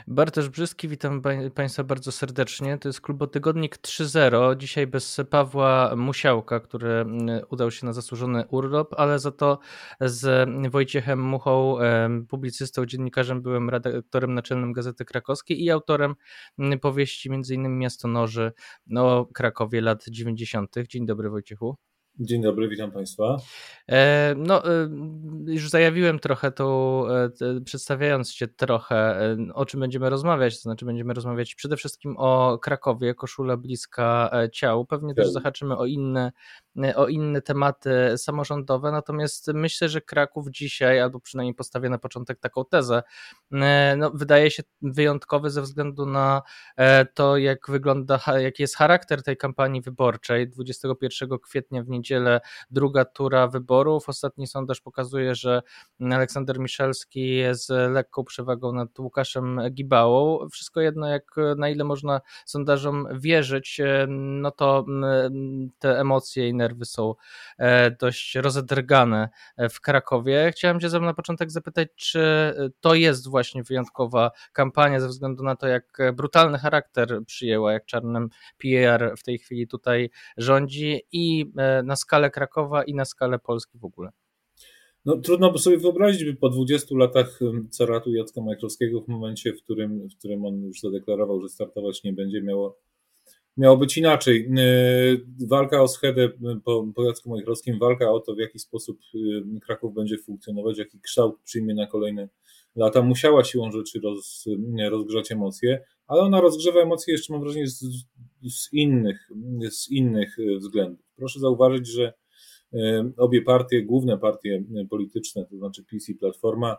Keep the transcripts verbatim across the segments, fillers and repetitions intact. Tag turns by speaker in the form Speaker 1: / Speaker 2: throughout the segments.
Speaker 1: Bartosz Brzyski, witam Państwa bardzo serdecznie. To jest Klubotygodnik trzy zero. Dzisiaj bez Pawła Musiałka, który udał się na zasłużony urlop, ale za to z Wojciechem Muchą, publicystą, dziennikarzem, byłym redaktorem naczelnym Gazety Krakowskiej i autorem powieści między innymi Miastonoży o Krakowie lat dziewięćdziesiątych. Dzień dobry, Wojciechu.
Speaker 2: Dzień dobry, witam Państwa.
Speaker 1: No, już zajawiłem trochę to, przedstawiając Cię trochę, o czym będziemy rozmawiać, to znaczy będziemy rozmawiać przede wszystkim o Krakowie, koszula bliska ciału, pewnie też zahaczymy o inne, o inne tematy samorządowe, natomiast myślę, że Kraków dzisiaj, albo przynajmniej postawię na początek taką tezę, no, wydaje się wyjątkowy ze względu na to, jak wygląda, jaki jest charakter tej kampanii wyborczej. dwudziestego pierwszego kwietnia w niedzielę druga tura wyborów. Ostatni sondaż pokazuje, że Aleksander Miszalski jest lekką przewagą nad Łukaszem Gibałą. Wszystko jedno, jak na ile można sondażom wierzyć, no to te emocje i nerwy są dość rozedrgane w Krakowie. Chciałem Cię na początek zapytać, czy to jest właśnie wyjątkowa kampania ze względu na to, jak brutalny charakter przyjęła, jak czarnym P R w tej chwili tutaj rządzi i na skalę Krakowa i na skalę Polski w ogóle.
Speaker 2: No, trudno by sobie wyobrazić, by po dwudziestu latach caratu Jacka Majchrowskiego, w momencie, w którym, w którym on już zadeklarował, że startować nie będzie, miało, miało być inaczej. Walka o schedę po, po Jacku Majchrowskim, walka o to, w jaki sposób Kraków będzie funkcjonować, jaki kształt przyjmie na kolejne lata, musiała siłą rzeczy roz, rozgrzać emocje, ale ona rozgrzewa emocje jeszcze, mam wrażenie, z, z, innych, z innych względów. Proszę zauważyć, że obie partie, główne partie polityczne, to znaczy PiS i Platforma,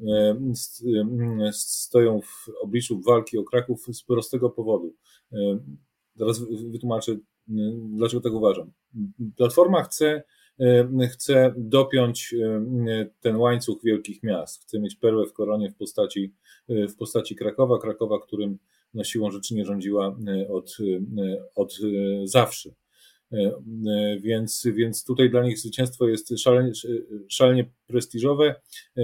Speaker 2: stoją w obliczu walki o Kraków z prostego powodu. Teraz wytłumaczę, dlaczego tak uważam. Platforma chce, chce dopiąć ten łańcuch wielkich miast. Chce mieć perłę w koronie w postaci, w postaci Krakowa, Krakowa, którym no, siłą rzeczy nie rządziła od, od zawsze. Więc, więc tutaj dla nich zwycięstwo jest szalenie, szalenie prestiżowe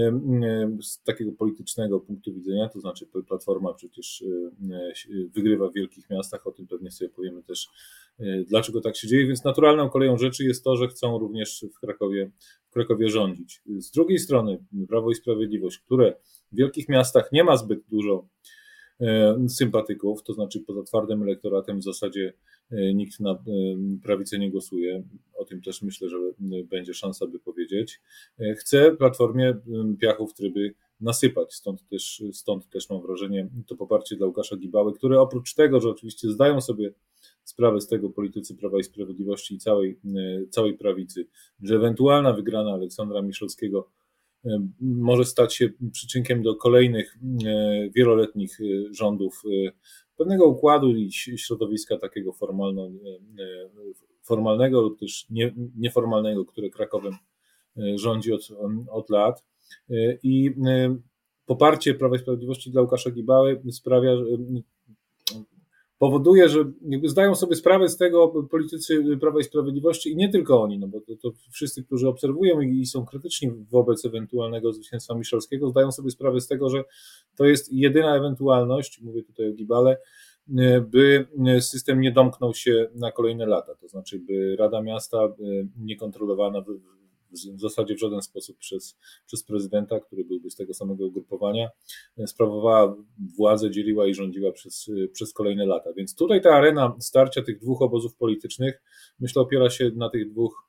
Speaker 2: z takiego politycznego punktu widzenia, to znaczy Platforma przecież wygrywa w wielkich miastach, o tym pewnie sobie powiemy też, dlaczego tak się dzieje, więc naturalną koleją rzeczy jest to, że chcą również w Krakowie, w Krakowie rządzić. Z drugiej strony Prawo i Sprawiedliwość, które w wielkich miastach nie ma zbyt dużo sympatyków, to znaczy poza twardym elektoratem w zasadzie nikt na prawicę nie głosuje. O tym też myślę, że będzie szansa, by powiedzieć. Chce Platformie piachów tryby nasypać, stąd też, stąd też mam wrażenie to poparcie dla Łukasza Gibały, który oprócz tego, że oczywiście zdają sobie sprawę z tego politycy Prawa i Sprawiedliwości i całej, całej prawicy, że ewentualna wygrana Aleksandra Miszalskiego może stać się przyczynkiem do kolejnych wieloletnich rządów pewnego układu i środowiska takiego formalno, formalnego lub też nie, nieformalnego, które Krakowem rządzi od, od lat. I poparcie Prawa i Sprawiedliwości dla Łukasza Gibały sprawia, że powoduje, że jakby zdają sobie sprawę z tego politycy Prawa i Sprawiedliwości i nie tylko oni, no bo to, to wszyscy, którzy obserwują i są krytyczni wobec ewentualnego zwycięstwa Miszalskiego, zdają sobie sprawę z tego, że to jest jedyna ewentualność, mówię tutaj o Gibale, by system nie domknął się na kolejne lata, to znaczy by Rada Miasta niekontrolowana w zasadzie w żaden sposób przez, przez prezydenta, który byłby z tego samego ugrupowania, sprawowała władzę, dzieliła i rządziła przez, przez kolejne lata. Więc tutaj ta arena starcia tych dwóch obozów politycznych, myślę, opiera się na tych dwóch,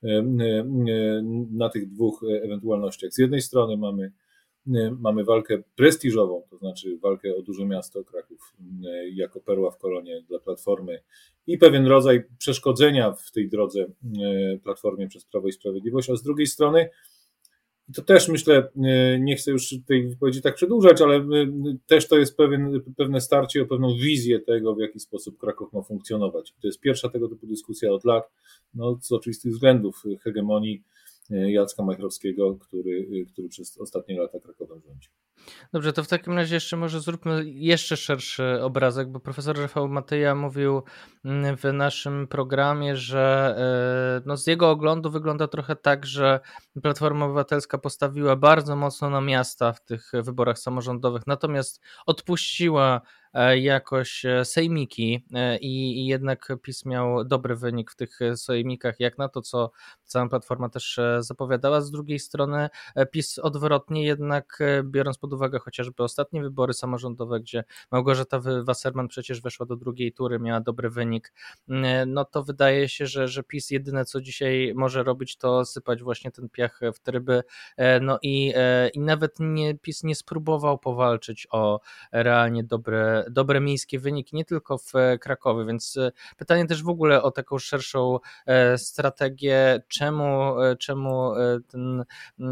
Speaker 2: na tych dwóch ewentualnościach. Z jednej strony mamy Mamy walkę prestiżową, to znaczy walkę o duże miasto Kraków jako perła w koronie dla Platformy i pewien rodzaj przeszkodzenia w tej drodze Platformie przez Prawo i Sprawiedliwość, a z drugiej strony, i to też myślę, nie chcę już tej wypowiedzi tak przedłużać, ale też to jest pewien, pewne starcie o pewną wizję tego, w jaki sposób Kraków ma funkcjonować. To jest pierwsza tego typu dyskusja od lat, no, z oczywistych względów hegemonii Jacka Majchrowskiego, który, który przez ostatnie lata Krakowem rządził.
Speaker 1: Dobrze, to w takim razie jeszcze może zróbmy jeszcze szerszy obrazek, bo profesor Rafał Matyja mówił w naszym programie, że no z jego oglądu wygląda trochę tak, że Platforma Obywatelska postawiła bardzo mocno na miasta w tych wyborach samorządowych, natomiast odpuściła jakoś sejmiki i, i jednak PiS miał dobry wynik w tych sejmikach, jak na to, co cała Platforma też zapowiadała. Z drugiej strony PiS odwrotnie, jednak biorąc pod uwagę chociażby ostatnie wybory samorządowe, gdzie Małgorzata Wasserman przecież weszła do drugiej tury, miała dobry wynik, no to wydaje się, że, że PiS jedyne co dzisiaj może robić, to sypać właśnie ten piach w tryby, no i, i nawet nie, PiS nie spróbował powalczyć o realnie dobre, dobre miejskie wyniki, nie tylko w Krakowie, więc pytanie też w ogóle o taką szerszą strategię, czemu, czemu ten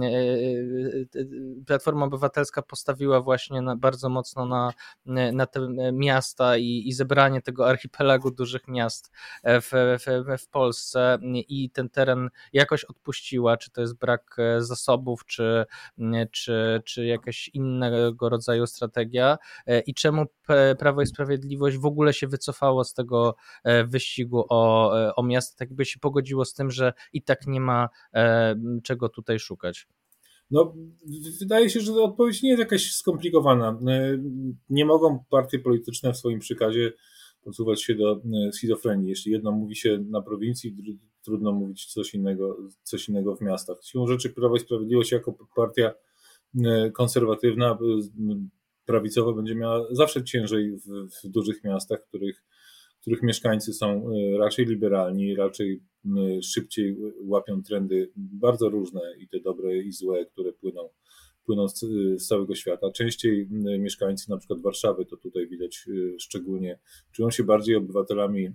Speaker 1: Platforma Obywatelska postawiła właśnie na, bardzo mocno na, na te miasta i, i zebranie tego archipelagu dużych miast w, w, w Polsce i ten teren jakoś odpuściła, czy to jest brak zasobów, czy, czy, czy jakaś innego rodzaju strategia i czemu Prawo i Sprawiedliwość w ogóle się wycofało z tego wyścigu o, o miasta, tak by się pogodziło z tym, że i tak nie ma czego tutaj szukać.
Speaker 2: No, wydaje się, że ta odpowiedź nie jest jakaś skomplikowana. Nie mogą partie polityczne w swoim przekazie posuwać się do schizofrenii. Jeśli jedno mówi się na prowincji, trudno mówić coś innego, coś innego w miastach. Siłą rzeczy Prawo i Sprawiedliwość jako partia konserwatywna, prawicowa będzie miała zawsze ciężej w, w dużych miastach, których, których mieszkańcy są raczej liberalni, raczej szybciej łapią trendy bardzo różne i te dobre i złe, które płyną, płyną z, z całego świata. Częściej mieszkańcy na przykład Warszawy, to tutaj widać szczególnie, czują się bardziej obywatelami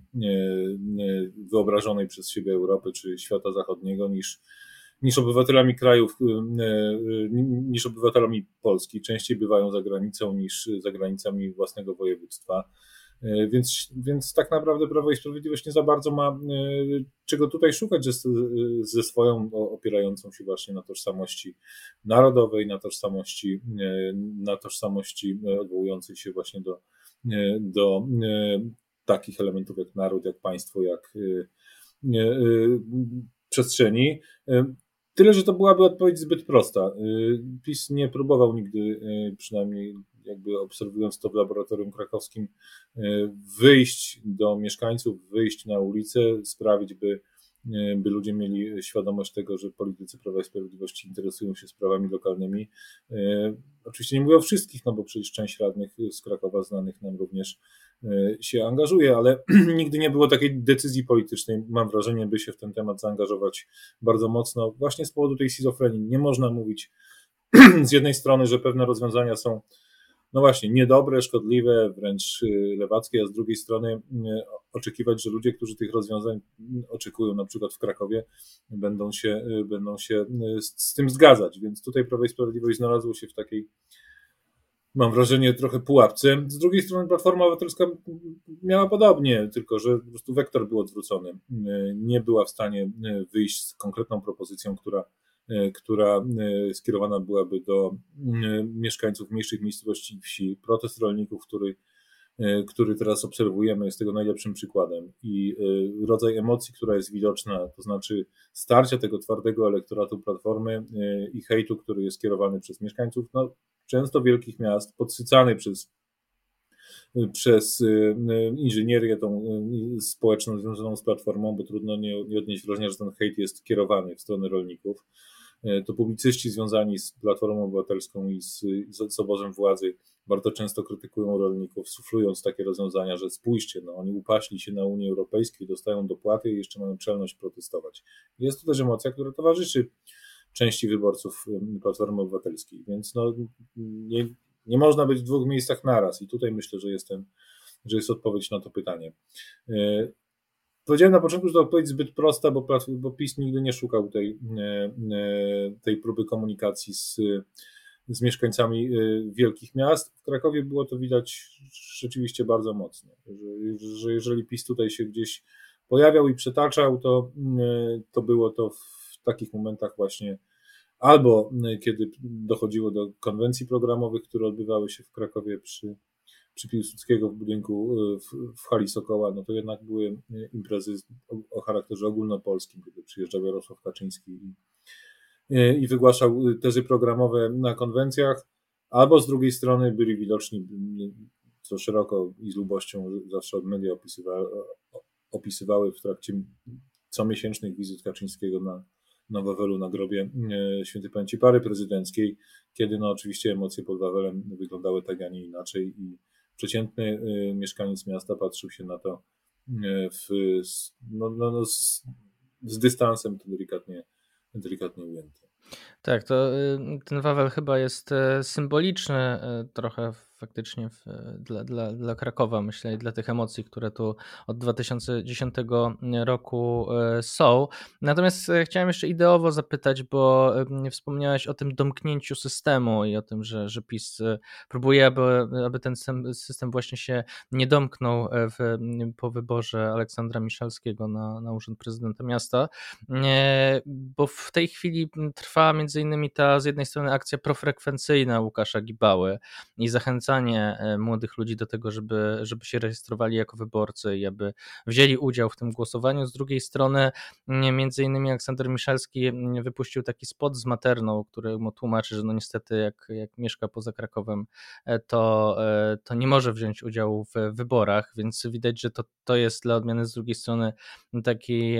Speaker 2: wyobrażonej przez siebie Europy czy świata zachodniego niż niż obywatelami krajów, niż obywatelami Polski. Częściej bywają za granicą niż za granicami własnego województwa. Więc, więc tak naprawdę Prawo i Sprawiedliwość nie za bardzo ma czego tutaj szukać ze swoją opierającą się właśnie na tożsamości narodowej, na tożsamości, na tożsamości odwołującej się właśnie do, do takich elementów jak naród, jak państwo, jak przestrzeni. Tyle, że to byłaby odpowiedź zbyt prosta. PiS nie próbował nigdy, przynajmniej jakby obserwując to w laboratorium krakowskim, wyjść do mieszkańców, wyjść na ulicę, sprawić, by, by ludzie mieli świadomość tego, że politycy Prawa i Sprawiedliwości interesują się sprawami lokalnymi. Oczywiście nie mówię o wszystkich, no bo przecież część radnych z Krakowa znanych nam również się angażuje, ale nigdy nie było takiej decyzji politycznej, mam wrażenie, by się w ten temat zaangażować bardzo mocno, właśnie z powodu tej schizofrenii. Nie można mówić z jednej strony, że pewne rozwiązania są no właśnie niedobre, szkodliwe, wręcz lewackie, a z drugiej strony oczekiwać, że ludzie, którzy tych rozwiązań oczekują, na przykład w Krakowie, będą się, będą się z, z tym zgadzać, więc tutaj Prawo i Sprawiedliwość znalazło się w takiej, mam wrażenie, trochę pułapce. Z drugiej strony Platforma Obywatelska miała podobnie, tylko że po prostu wektor był odwrócony. Nie była w stanie wyjść z konkretną propozycją, która, która skierowana byłaby do mieszkańców mniejszych miejscowości i wsi. Protest rolników, który, który teraz obserwujemy, jest tego najlepszym przykładem. I rodzaj emocji, która jest widoczna, to znaczy starcia tego twardego elektoratu Platformy i hejtu, który jest kierowany przez mieszkańców, no, często wielkich miast, podsycany przez, przez inżynierię tą społeczną związaną z Platformą, bo trudno nie, nie odnieść wrażenia, że ten hejt jest kierowany w stronę rolników. To publicyści związani z Platformą Obywatelską i z, z obozem władzy bardzo często krytykują rolników, suflując takie rozwiązania, że spójrzcie, no oni upaśli się na Unii Europejskiej, dostają dopłaty i jeszcze mają czelność protestować. Jest to też emocja, która towarzyszy części wyborców Platformy Obywatelskiej, więc no, nie, nie można być w dwóch miejscach naraz i tutaj myślę, że jest, ten, że jest odpowiedź na to pytanie. Powiedziałem na początku, że to odpowiedź zbyt prosta, bo, bo PiS nigdy nie szukał tej, tej próby komunikacji z, z mieszkańcami wielkich miast. W Krakowie było to widać rzeczywiście bardzo mocno, że, że jeżeli PiS tutaj się gdzieś pojawiał i przetaczał, to, to było to w w takich momentach właśnie albo kiedy dochodziło do konwencji programowych, które odbywały się w Krakowie przy, przy Piłsudskiego w budynku w, w hali Sokoła, no to jednak były imprezy o, o charakterze ogólnopolskim, kiedy przyjeżdżał Jarosław Kaczyński i, i wygłaszał tezy programowe na konwencjach, albo z drugiej strony byli widoczni, co szeroko i z lubością zawsze media opisywały, opisywały w trakcie comiesięcznych wizyt Kaczyńskiego na, na Wawelu, na grobie świętej pamięci pary prezydenckiej, kiedy no oczywiście emocje pod Wawelem wyglądały tak, a nie inaczej i przeciętny mieszkaniec miasta patrzył się na to w, no, no, no z, z dystansem, to delikatnie, delikatnie ujęte.
Speaker 1: Tak, to ten Wawel chyba jest symboliczny trochę faktycznie w, dla, dla, dla Krakowa, myślę, i dla tych emocji, które tu od dwa tysiące dziesiątego roku są. Natomiast chciałem jeszcze ideowo zapytać, bo wspomniałeś o tym domknięciu systemu i o tym, że, że PiS próbuje, aby, aby ten system właśnie się nie domknął w, po wyborze Aleksandra Miszalskiego na, na urząd prezydenta miasta, bo w tej chwili trwa między innymi ta z jednej strony akcja profrekwencyjna Łukasza Gibały i zachęcanie młodych ludzi do tego, żeby, żeby się rejestrowali jako wyborcy i aby wzięli udział w tym głosowaniu. Z drugiej strony między innymi Aleksander Miszalski wypuścił taki spot z Materną, który mu tłumaczy, że no niestety jak, jak mieszka poza Krakowem, to, to nie może wziąć udziału w wyborach, więc widać, że to, to jest dla odmiany z drugiej strony taki,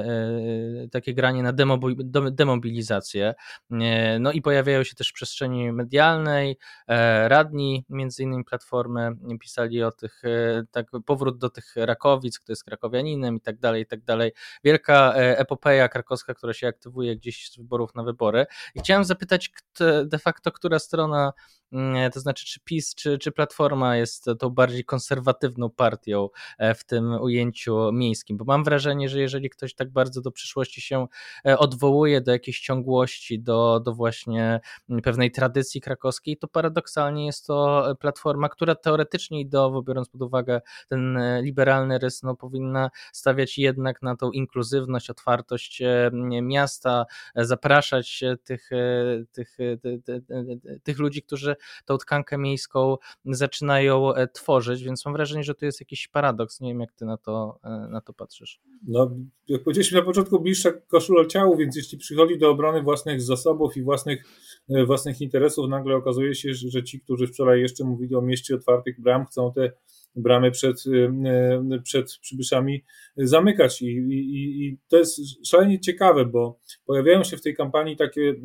Speaker 1: takie granie na demobilizację. No i pojawiają się też w przestrzeni medialnej radni, między innymi Platformy, pisali o tych, tak, powrót do tych Rakowic, kto jest krakowianinem i tak dalej, i tak dalej. Wielka epopeja krakowska, która się aktywuje gdzieś z wyborów na wybory. I chciałem zapytać de facto, która strona, to znaczy czy PiS, czy, czy Platforma jest tą bardziej konserwatywną partią w tym ujęciu miejskim, bo mam wrażenie, że jeżeli ktoś tak bardzo do przyszłości się odwołuje, do jakiejś ciągłości, do, do właśnie pewnej tradycji krakowskiej, to paradoksalnie jest to Platforma, która teoretycznie ideowo, biorąc pod uwagę ten liberalny rys, no, powinna stawiać jednak na tą inkluzywność, otwartość miasta, zapraszać tych, tych, tych, tych ludzi, którzy tą tkankę miejską zaczynają tworzyć, więc mam wrażenie, że tu jest jakiś paradoks. Nie wiem, jak ty na to, na to patrzysz.
Speaker 2: No, jak powiedzieliśmy na początku, bliższa koszula ciału, więc jeśli przychodzi do obrony własnych zasobów i własnych, własnych interesów, nagle okazuje się, że ci, którzy wczoraj jeszcze mówili o mieście otwartych bram, chcą te bramy przed, przed przybyszami zamykać i, i, i to jest szalenie ciekawe, bo pojawiają się w tej kampanii takie,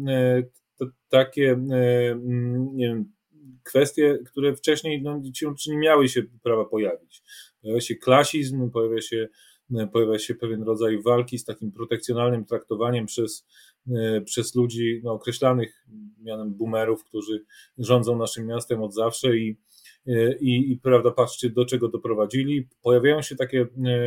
Speaker 2: takie nie wiem, kwestie, które wcześniej no, nie miały się prawa pojawić. Pojawia się klasizm, pojawia się, pojawia się pewien rodzaj walki z takim protekcjonalnym traktowaniem przez, przez ludzi no, określanych mianem boomerów, którzy rządzą naszym miastem od zawsze i, i, i prawda, patrzcie, do czego doprowadzili. Pojawiają się takie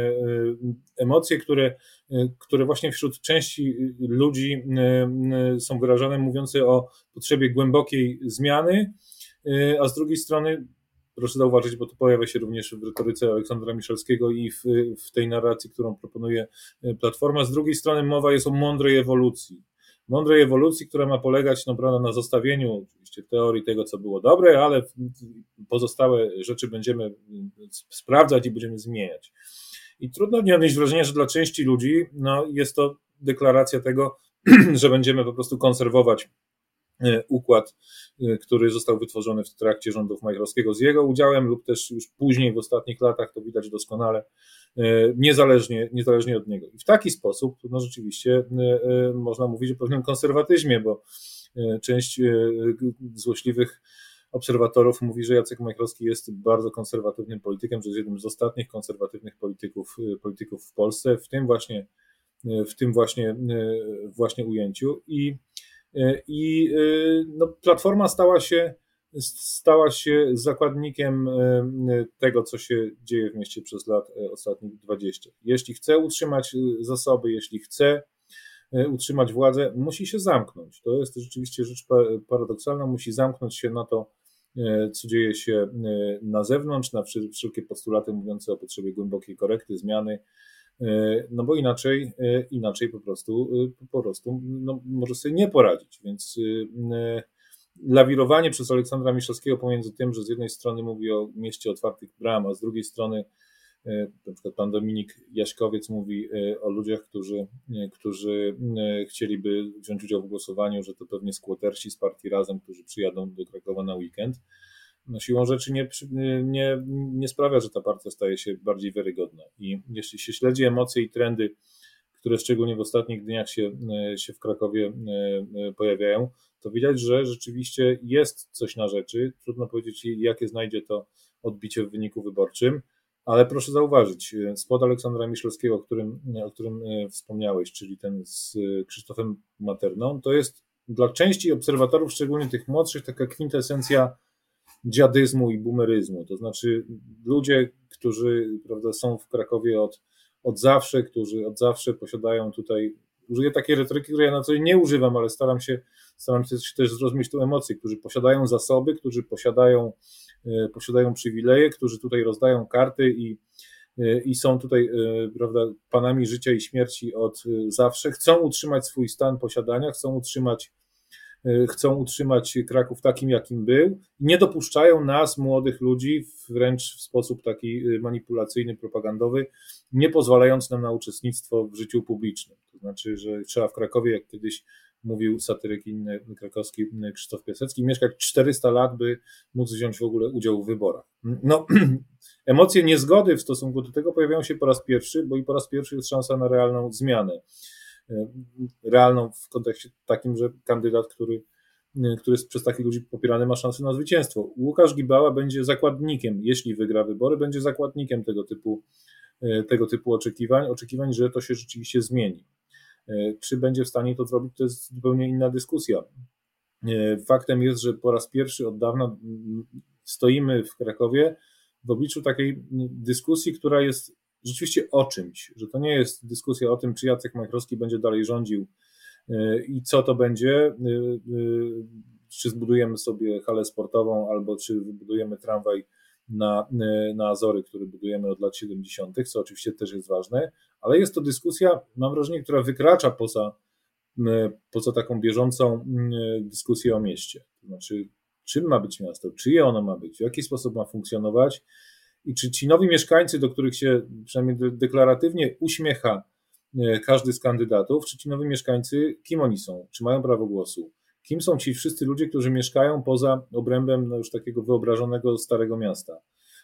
Speaker 2: emocje, które, które właśnie wśród części ludzi są wyrażane, mówiące o potrzebie głębokiej zmiany, a z drugiej strony, proszę zauważyć, bo to pojawia się również w retoryce Aleksandra Miszalskiego i w, w tej narracji, którą proponuje Platforma, z drugiej strony mowa jest o mądrej ewolucji. Mądrej ewolucji, która ma polegać no, prawda, na zostawieniu oczywiście teorii tego, co było dobre, ale pozostałe rzeczy będziemy sprawdzać i będziemy zmieniać. I trudno nie odnieść wrażenia, że dla części ludzi no, jest to deklaracja tego, że będziemy po prostu konserwować układ, który został wytworzony w trakcie rządów Majchrowskiego z jego udziałem lub też już później w ostatnich latach, to widać doskonale, niezależnie, niezależnie od niego. I w taki sposób no rzeczywiście można mówić o pewnym konserwatyzmie, bo część złośliwych obserwatorów mówi, że Jacek Majchrowski jest bardzo konserwatywnym politykiem, że jest jednym z ostatnich konserwatywnych polityków, polityków w Polsce, w tym właśnie, w tym właśnie, właśnie ujęciu. I I no, Platforma stała się, stała się zakładnikiem tego, co się dzieje w mieście przez lat ostatnich dwadzieścia. Jeśli chce utrzymać zasoby, jeśli chce utrzymać władzę, musi się zamknąć. To jest rzeczywiście rzecz paradoksalna, musi zamknąć się na to, co dzieje się na zewnątrz, na wszelkie postulaty mówiące o potrzebie głębokiej korekty, zmiany, no bo inaczej, inaczej po prostu, po prostu no, może sobie nie poradzić, więc lawirowanie przez Aleksandra Miszalskiego pomiędzy tym, że z jednej strony mówi o mieście otwartych bram, a z drugiej strony na przykład pan Dominik Jaśkowiec mówi o ludziach, którzy, którzy chcieliby wziąć udział w głosowaniu, że to pewnie skłotersi z partii Razem, którzy przyjadą do Krakowa na weekend. No siłą rzeczy nie, nie, nie sprawia, że ta partia staje się bardziej wiarygodna. I jeśli się śledzi emocje i trendy, które szczególnie w ostatnich dniach się, się w Krakowie pojawiają, to widać, że rzeczywiście jest coś na rzeczy. Trudno powiedzieć, jakie znajdzie to odbicie w wyniku wyborczym, ale proszę zauważyć, spot Aleksandra Miszalskiego, o którym, o którym wspomniałeś, czyli ten z Krzysztofem Materną, to jest dla części obserwatorów, szczególnie tych młodszych, taka kwintesencja dziadyzmu i boomeryzmu, to znaczy ludzie, którzy, prawda, są w Krakowie od, od zawsze, którzy od zawsze posiadają tutaj, użyję takiej retoryki, której ja na co dzień nie używam, ale staram się, staram się też zrozumieć tę emocję, którzy posiadają zasoby, którzy posiadają, posiadają przywileje, którzy tutaj rozdają karty i, i są tutaj, prawda, panami życia i śmierci od zawsze, chcą utrzymać swój stan posiadania, chcą utrzymać chcą utrzymać Kraków takim, jakim był, nie dopuszczają nas, młodych ludzi, wręcz w sposób taki manipulacyjny, propagandowy, nie pozwalając nam na uczestnictwo w życiu publicznym. To znaczy, że trzeba w Krakowie, jak kiedyś mówił satyryk inny krakowski Krzysztof Piasecki, mieszkać czterysta lat, by móc wziąć w ogóle udział w wyborach. No, emocje niezgody w stosunku do tego pojawiają się po raz pierwszy, bo i po raz pierwszy jest szansa na realną zmianę. Realną w kontekście takim, że kandydat, który, który jest przez takich ludzi popierany, ma szansę na zwycięstwo. Łukasz Gibała będzie zakładnikiem, jeśli wygra wybory, będzie zakładnikiem tego typu, tego typu oczekiwań, oczekiwań, że to się rzeczywiście zmieni. Czy będzie w stanie to zrobić, to jest zupełnie inna dyskusja. Faktem jest, że po raz pierwszy od dawna stoimy w Krakowie w obliczu takiej dyskusji, która jest rzeczywiście o czymś, że to nie jest dyskusja o tym, czy Jacek Majchrowski będzie dalej rządził i co to będzie, czy zbudujemy sobie halę sportową, albo czy wybudujemy tramwaj na, na Azory, który budujemy od lat siedemdziesiątych, co oczywiście też jest ważne, ale jest to dyskusja, mam wrażenie, która wykracza poza, poza taką bieżącą dyskusję o mieście. To znaczy, czym ma być miasto, czyje ono ma być, w jaki sposób ma funkcjonować, i czy ci nowi mieszkańcy, do których się przynajmniej deklaratywnie uśmiecha każdy z kandydatów, czy ci nowi mieszkańcy, kim oni są, czy mają prawo głosu, kim są ci wszyscy ludzie, którzy mieszkają poza obrębem no już takiego wyobrażonego starego miasta.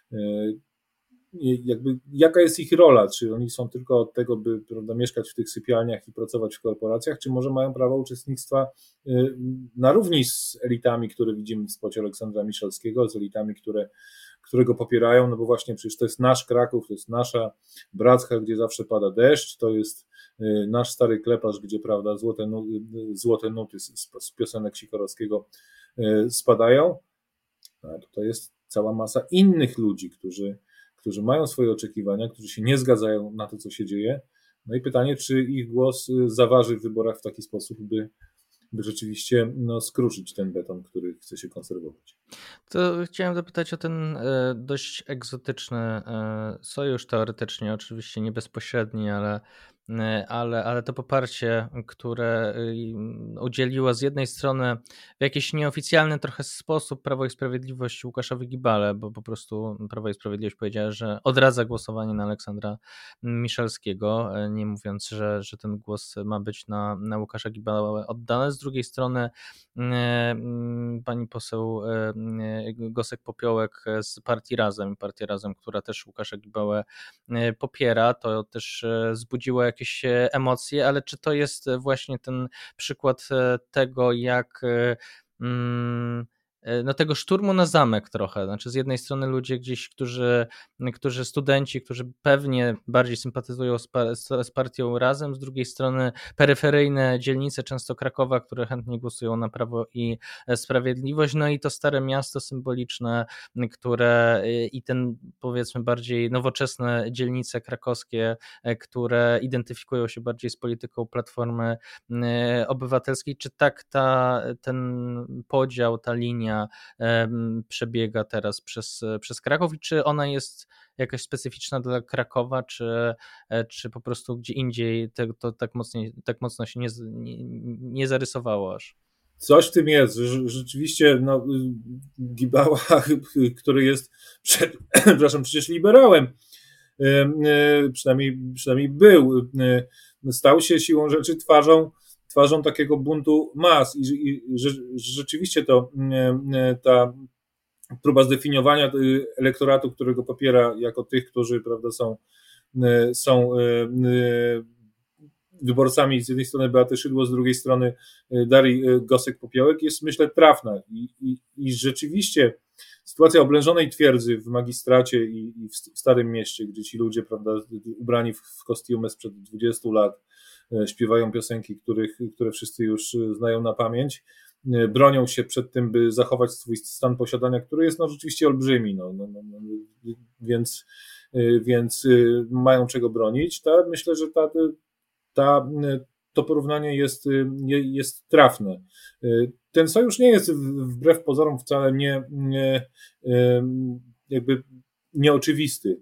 Speaker 2: Jakby, jaka jest ich rola, czy oni są tylko od tego, by, prawda, mieszkać w tych sypialniach i pracować w korporacjach, czy może mają prawo uczestnictwa na równi z elitami, które widzimy w spocie Aleksandra Miszalskiego, z elitami, które którego popierają, no bo właśnie przecież to jest nasz Kraków, to jest nasza Bracka, gdzie zawsze pada deszcz, to jest nasz stary Kleparz, gdzie, prawda, złote, nuty, złote nuty z, z piosenek Sikorowskiego spadają. A tutaj jest cała masa innych ludzi, którzy, którzy mają swoje oczekiwania, którzy się nie zgadzają na to, co się dzieje. No i pytanie, czy ich głos zaważy w wyborach w taki sposób, by by rzeczywiście no, skruszyć ten beton, który chce się konserwować.
Speaker 1: To chciałem zapytać o ten e, dość egzotyczny e, sojusz, teoretycznie oczywiście nie bezpośredni, ale, e, ale, ale to poparcie, które e, udzieliło z jednej strony w jakiś nieoficjalny trochę sposób Prawo i Sprawiedliwość Łukaszowi Gibale, bo po prostu Prawo i Sprawiedliwość powiedziała, że odradza głosowanie na Aleksandra Miszalskiego, e, nie mówiąc, że, że ten głos ma być na, na Łukasza Gibałę oddany. Z drugiej strony e, pani poseł e, Gosek-Popiołek z partii Razem, partia Razem, która też Łukasza Gibałę popiera, to też wzbudziło jakieś emocje, ale czy to jest właśnie ten przykład tego, jak no tego szturmu na zamek trochę, znaczy z jednej strony ludzie gdzieś, którzy, którzy studenci, którzy pewnie bardziej sympatyzują z, z partią Razem, z drugiej strony peryferyjne dzielnice, często Krakowa, które chętnie głosują na Prawo i Sprawiedliwość, no i to stare miasto symboliczne, które i ten powiedzmy bardziej nowoczesne dzielnice krakowskie, które identyfikują się bardziej z polityką Platformy Obywatelskiej, czy tak ta, ten podział, ta linia kampania przebiega teraz przez, przez Kraków i czy ona jest jakaś specyficzna dla Krakowa, czy, czy po prostu gdzie indziej to, to tak, mocno, tak mocno się nie, nie, nie zarysowało aż?
Speaker 2: Coś w tym jest. Rzeczywiście no, Gibała, który jest przed, przepraszam, przecież liberałem, przynajmniej, przynajmniej był, stał się siłą rzeczy twarzą, twarzą takiego buntu mas i, i że, rzeczywiście to ta próba zdefiniowania elektoratu, którego popiera jako tych, którzy, prawda, są, są wyborcami z jednej strony Beaty Szydło, z drugiej strony Darii Gosek-Popiołek, jest, myślę, trafna i, i, i rzeczywiście sytuacja oblężonej twierdzy w magistracie i, i w Starym Mieście, gdzie ci ludzie, prawda, ubrani w, w kostiumy sprzed dwudziestu lat śpiewają piosenki, których, które wszyscy już znają na pamięć, bronią się przed tym, by zachować swój stan posiadania, który jest no, rzeczywiście olbrzymi, no, no, no, no, więc, więc mają czego bronić. Ta, myślę, że ta, ta, to porównanie jest, jest trafne. Ten sojusz nie jest wbrew pozorom wcale nie, nie jakby nieoczywisty.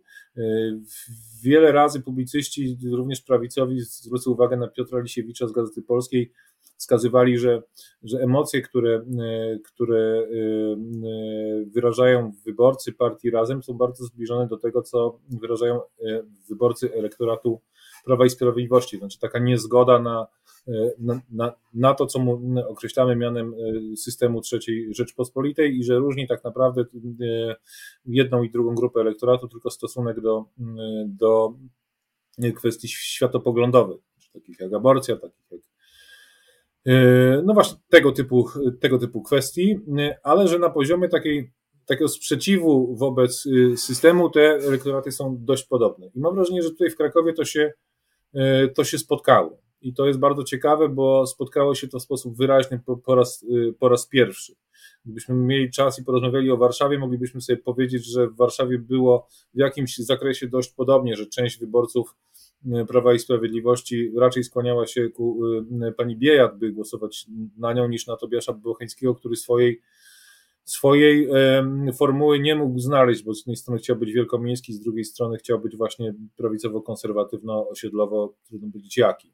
Speaker 2: Wiele razy publicyści, również prawicowi, zwrócę uwagę na Piotra Lisiewicza z Gazety Polskiej, wskazywali, że, że emocje, które, które wyrażają wyborcy partii Razem, są bardzo zbliżone do tego, co wyrażają wyborcy elektoratu Prawa i Sprawiedliwości. Znaczy taka niezgoda na, na, na, na to, co mu określamy mianem systemu trzeciej Rzeczpospolitej i że różni tak naprawdę jedną i drugą grupę elektoratu tylko stosunek do, do kwestii światopoglądowych, takich jak aborcja, takich jak no właśnie tego typu, tego typu kwestii, ale że na poziomie takiej, takiego sprzeciwu wobec systemu te elektoraty są dość podobne. I mam wrażenie, że tutaj w Krakowie to się, to się spotkało. I to jest bardzo ciekawe, bo spotkało się to w sposób wyraźny po, po, raz, po raz pierwszy. Gdybyśmy mieli czas i porozmawiali o Warszawie, moglibyśmy sobie powiedzieć, że w Warszawie było w jakimś zakresie dość podobnie, że część wyborców Prawa i Sprawiedliwości raczej skłaniała się ku pani Biejat, by głosować na nią, niż na Tobiasza Bocheńskiego, który swojej, swojej formuły nie mógł znaleźć, bo z jednej strony chciał być wielkomiejski, z drugiej strony chciał być właśnie prawicowo-konserwatywno-osiedlowo, trudno powiedzieć jaki.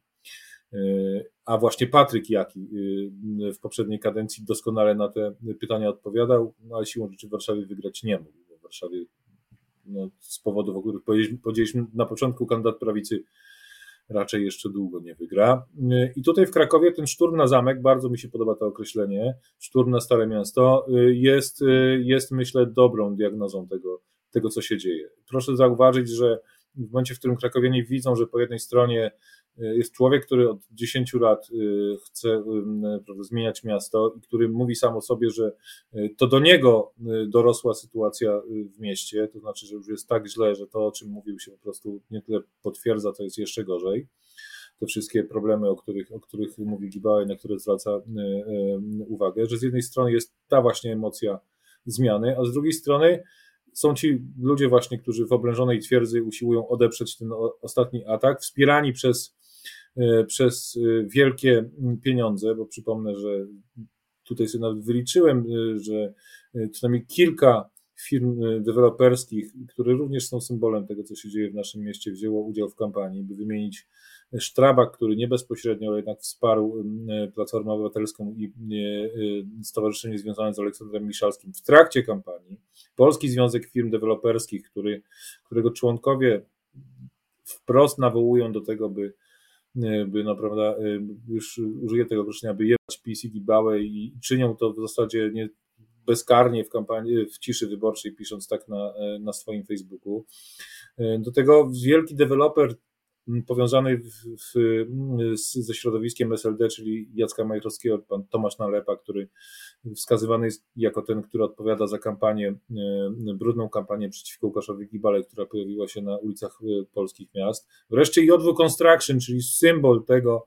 Speaker 2: A właśnie Patryk Jaki w poprzedniej kadencji doskonale na te pytania odpowiadał, no ale siłą rzeczy w Warszawie wygrać nie mógł. W Warszawie no, z powodów, o których powiedzieliśmy na początku, kandydat prawicy raczej jeszcze długo nie wygra. I tutaj w Krakowie ten szturm na zamek, bardzo mi się podoba to określenie, szturm na Stare Miasto, jest, jest myślę dobrą diagnozą tego, tego, co się dzieje. Proszę zauważyć, że w momencie, w którym krakowianie widzą, że po jednej stronie jest człowiek, który od dziesięciu lat chce, prawda, zmieniać miasto i który mówi sam o sobie, że to do niego dorosła sytuacja w mieście, to znaczy, że już jest tak źle, że to, o czym mówił, się po prostu nie tyle potwierdza, to jest jeszcze gorzej. Te wszystkie problemy, o których, o których mówi Gibała i na które zwraca uwagę, że z jednej strony jest ta właśnie emocja zmiany, a z drugiej strony są ci ludzie właśnie, którzy w oblężonej twierdzy usiłują odeprzeć ten ostatni atak, wspierani przez, przez wielkie pieniądze, bo przypomnę, że tutaj sobie nawet wyliczyłem, że przynajmniej kilka firm deweloperskich, które również są symbolem tego, co się dzieje w naszym mieście, wzięło udział w kampanii, by wymienić Strabag, który nie bezpośrednio, ale jednak wsparł Platformę Obywatelską i stowarzyszenie związane z Aleksandrem Miszalskim w trakcie kampanii, Polski Związek Firm Deweloperskich, który, którego członkowie wprost nawołują do tego, by, by naprawdę, już użyję tego określenia, by jebać PiS i Gibałę i czynią to w zasadzie nie bezkarnie w kampanii, w ciszy wyborczej, pisząc tak na, na swoim Facebooku. Do tego wielki deweloper powiązany w, w, ze środowiskiem S L D, czyli Jacka Majchrowskiego, pan Tomasz Nalepa, który wskazywany jest jako ten, który odpowiada za kampanię, brudną kampanię przeciwko Łukaszowi Gibale, która pojawiła się na ulicach polskich miast. Wreszcie J W Construction, czyli symbol tego,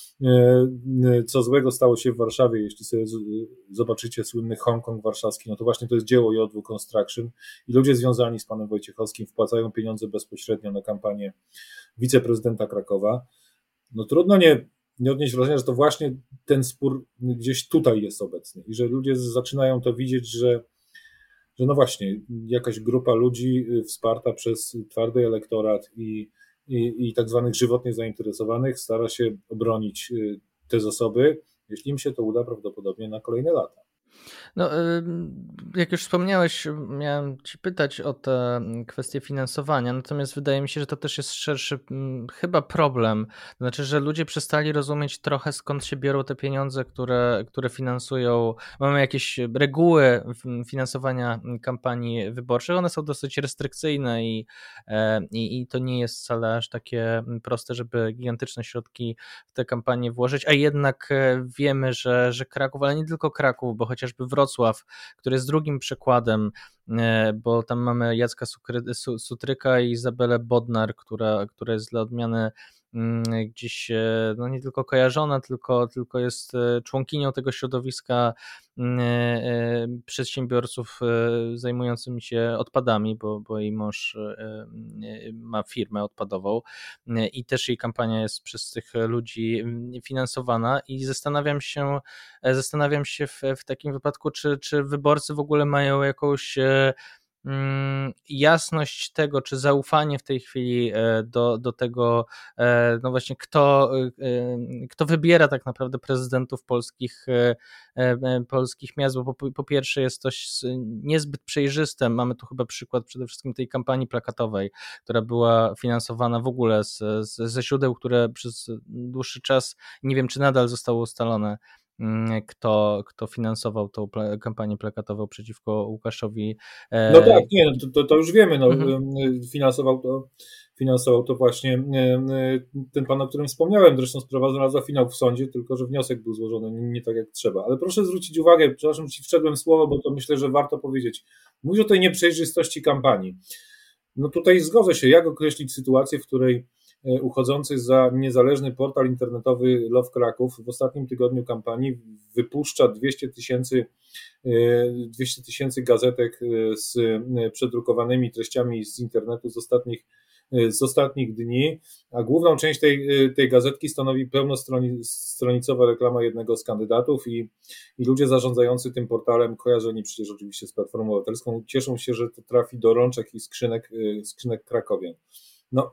Speaker 2: co złego stało się w Warszawie. Jeśli sobie zobaczycie słynny Hongkong warszawski, no to właśnie to jest dzieło J W Construction i ludzie związani z panem Wojciechowskim wpłacają pieniądze bezpośrednio na kampanię wiceprezydenta Krakowa. No trudno nie nie odnieść wrażenia, że to właśnie ten spór gdzieś tutaj jest obecny i że ludzie zaczynają to widzieć, że, że no właśnie, jakaś grupa ludzi wsparta przez twardy elektorat i, i, i tak zwanych żywotnie zainteresowanych stara się obronić te zasoby, jeśli im się to uda, prawdopodobnie na kolejne lata.
Speaker 1: No, jak już wspomniałeś, miałem Ci pytać o te kwestie finansowania, natomiast wydaje mi się, że to też jest szerszy chyba problem. To znaczy, że ludzie przestali rozumieć trochę, skąd się biorą te pieniądze, które, które finansują. Mamy jakieś reguły finansowania kampanii wyborczych, one są dosyć restrykcyjne i, i, i to nie jest wcale aż takie proste, żeby gigantyczne środki w te kampanie włożyć, a jednak wiemy, że, że Kraków, ale nie tylko Kraków, bo chociażby Wrocław, który jest drugim przykładem, bo tam mamy Jacka Sutryka i Izabelę Bodnar, która, która jest dla odmiany gdzieś no nie tylko kojarzona, tylko, tylko jest członkinią tego środowiska przedsiębiorców zajmującymi się odpadami, bo, bo jej mąż ma firmę odpadową i też jej kampania jest przez tych ludzi finansowana i zastanawiam się, zastanawiam się w, w takim wypadku, czy, czy wyborcy w ogóle mają jakąś jasność tego, czy zaufanie w tej chwili do, do tego, no właśnie kto, kto wybiera tak naprawdę prezydentów polskich, polskich miast, bo po, po pierwsze jest to niezbyt przejrzyste. Mamy tu chyba przykład przede wszystkim tej kampanii plakatowej, która była finansowana w ogóle z, z, ze źródeł, które przez dłuższy czas, nie wiem czy nadal zostało ustalone, kto, kto finansował tą kampanię plakatową przeciwko Łukaszowi.
Speaker 2: No tak, nie, no to, to, to już wiemy, no,
Speaker 1: Mhm.
Speaker 2: finansował to finansował to właśnie ten pan, o którym wspomniałem, zresztą sprawa znalazła finał w sądzie, tylko że wniosek był złożony nie, nie tak jak trzeba. Ale proszę zwrócić uwagę, przepraszam, ci wszedłem w słowo, bo to myślę, że warto powiedzieć. Mówisz o tej nieprzejrzystości kampanii. No tutaj zgodzę się, jak określić sytuację, w której uchodzący za niezależny portal internetowy Love Kraków w ostatnim tygodniu kampanii wypuszcza dwieście tysięcy dwieście tysięcy gazetek z przedrukowanymi treściami z internetu z ostatnich, z ostatnich dni, a główną część tej, tej gazetki stanowi pełnostronicowa reklama jednego z kandydatów i, i ludzie zarządzający tym portalem, kojarzeni przecież oczywiście z Platformą Obywatelską, cieszą się, że to trafi do rączek i skrzynek, skrzynek krakowian. No,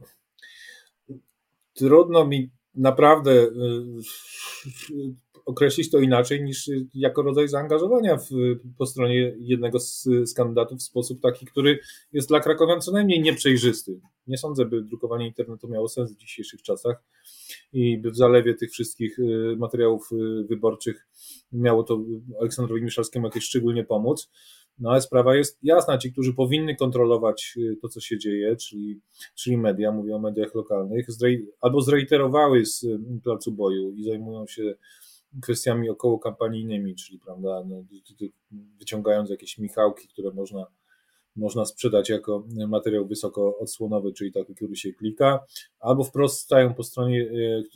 Speaker 2: trudno mi naprawdę określić to inaczej niż jako rodzaj zaangażowania w, po stronie jednego z, z kandydatów w sposób taki, który jest dla krakowian co najmniej nieprzejrzysty. Nie sądzę, by drukowanie internetu miało sens w dzisiejszych czasach i by w zalewie tych wszystkich materiałów wyborczych miało to Aleksandrowi Miszalskiemu jakieś szczególnie pomóc. No ale sprawa jest jasna, ci, którzy powinny kontrolować to, co się dzieje, czyli, czyli media, mówię o mediach lokalnych, zre, albo zreiterowały z placu boju i zajmują się kwestiami okołokampanijnymi, czyli prawda, no, wyciągając jakieś michałki, które można, można sprzedać jako materiał wysokoodsłonowy, czyli taki, który się klika, albo wprost stają po stronie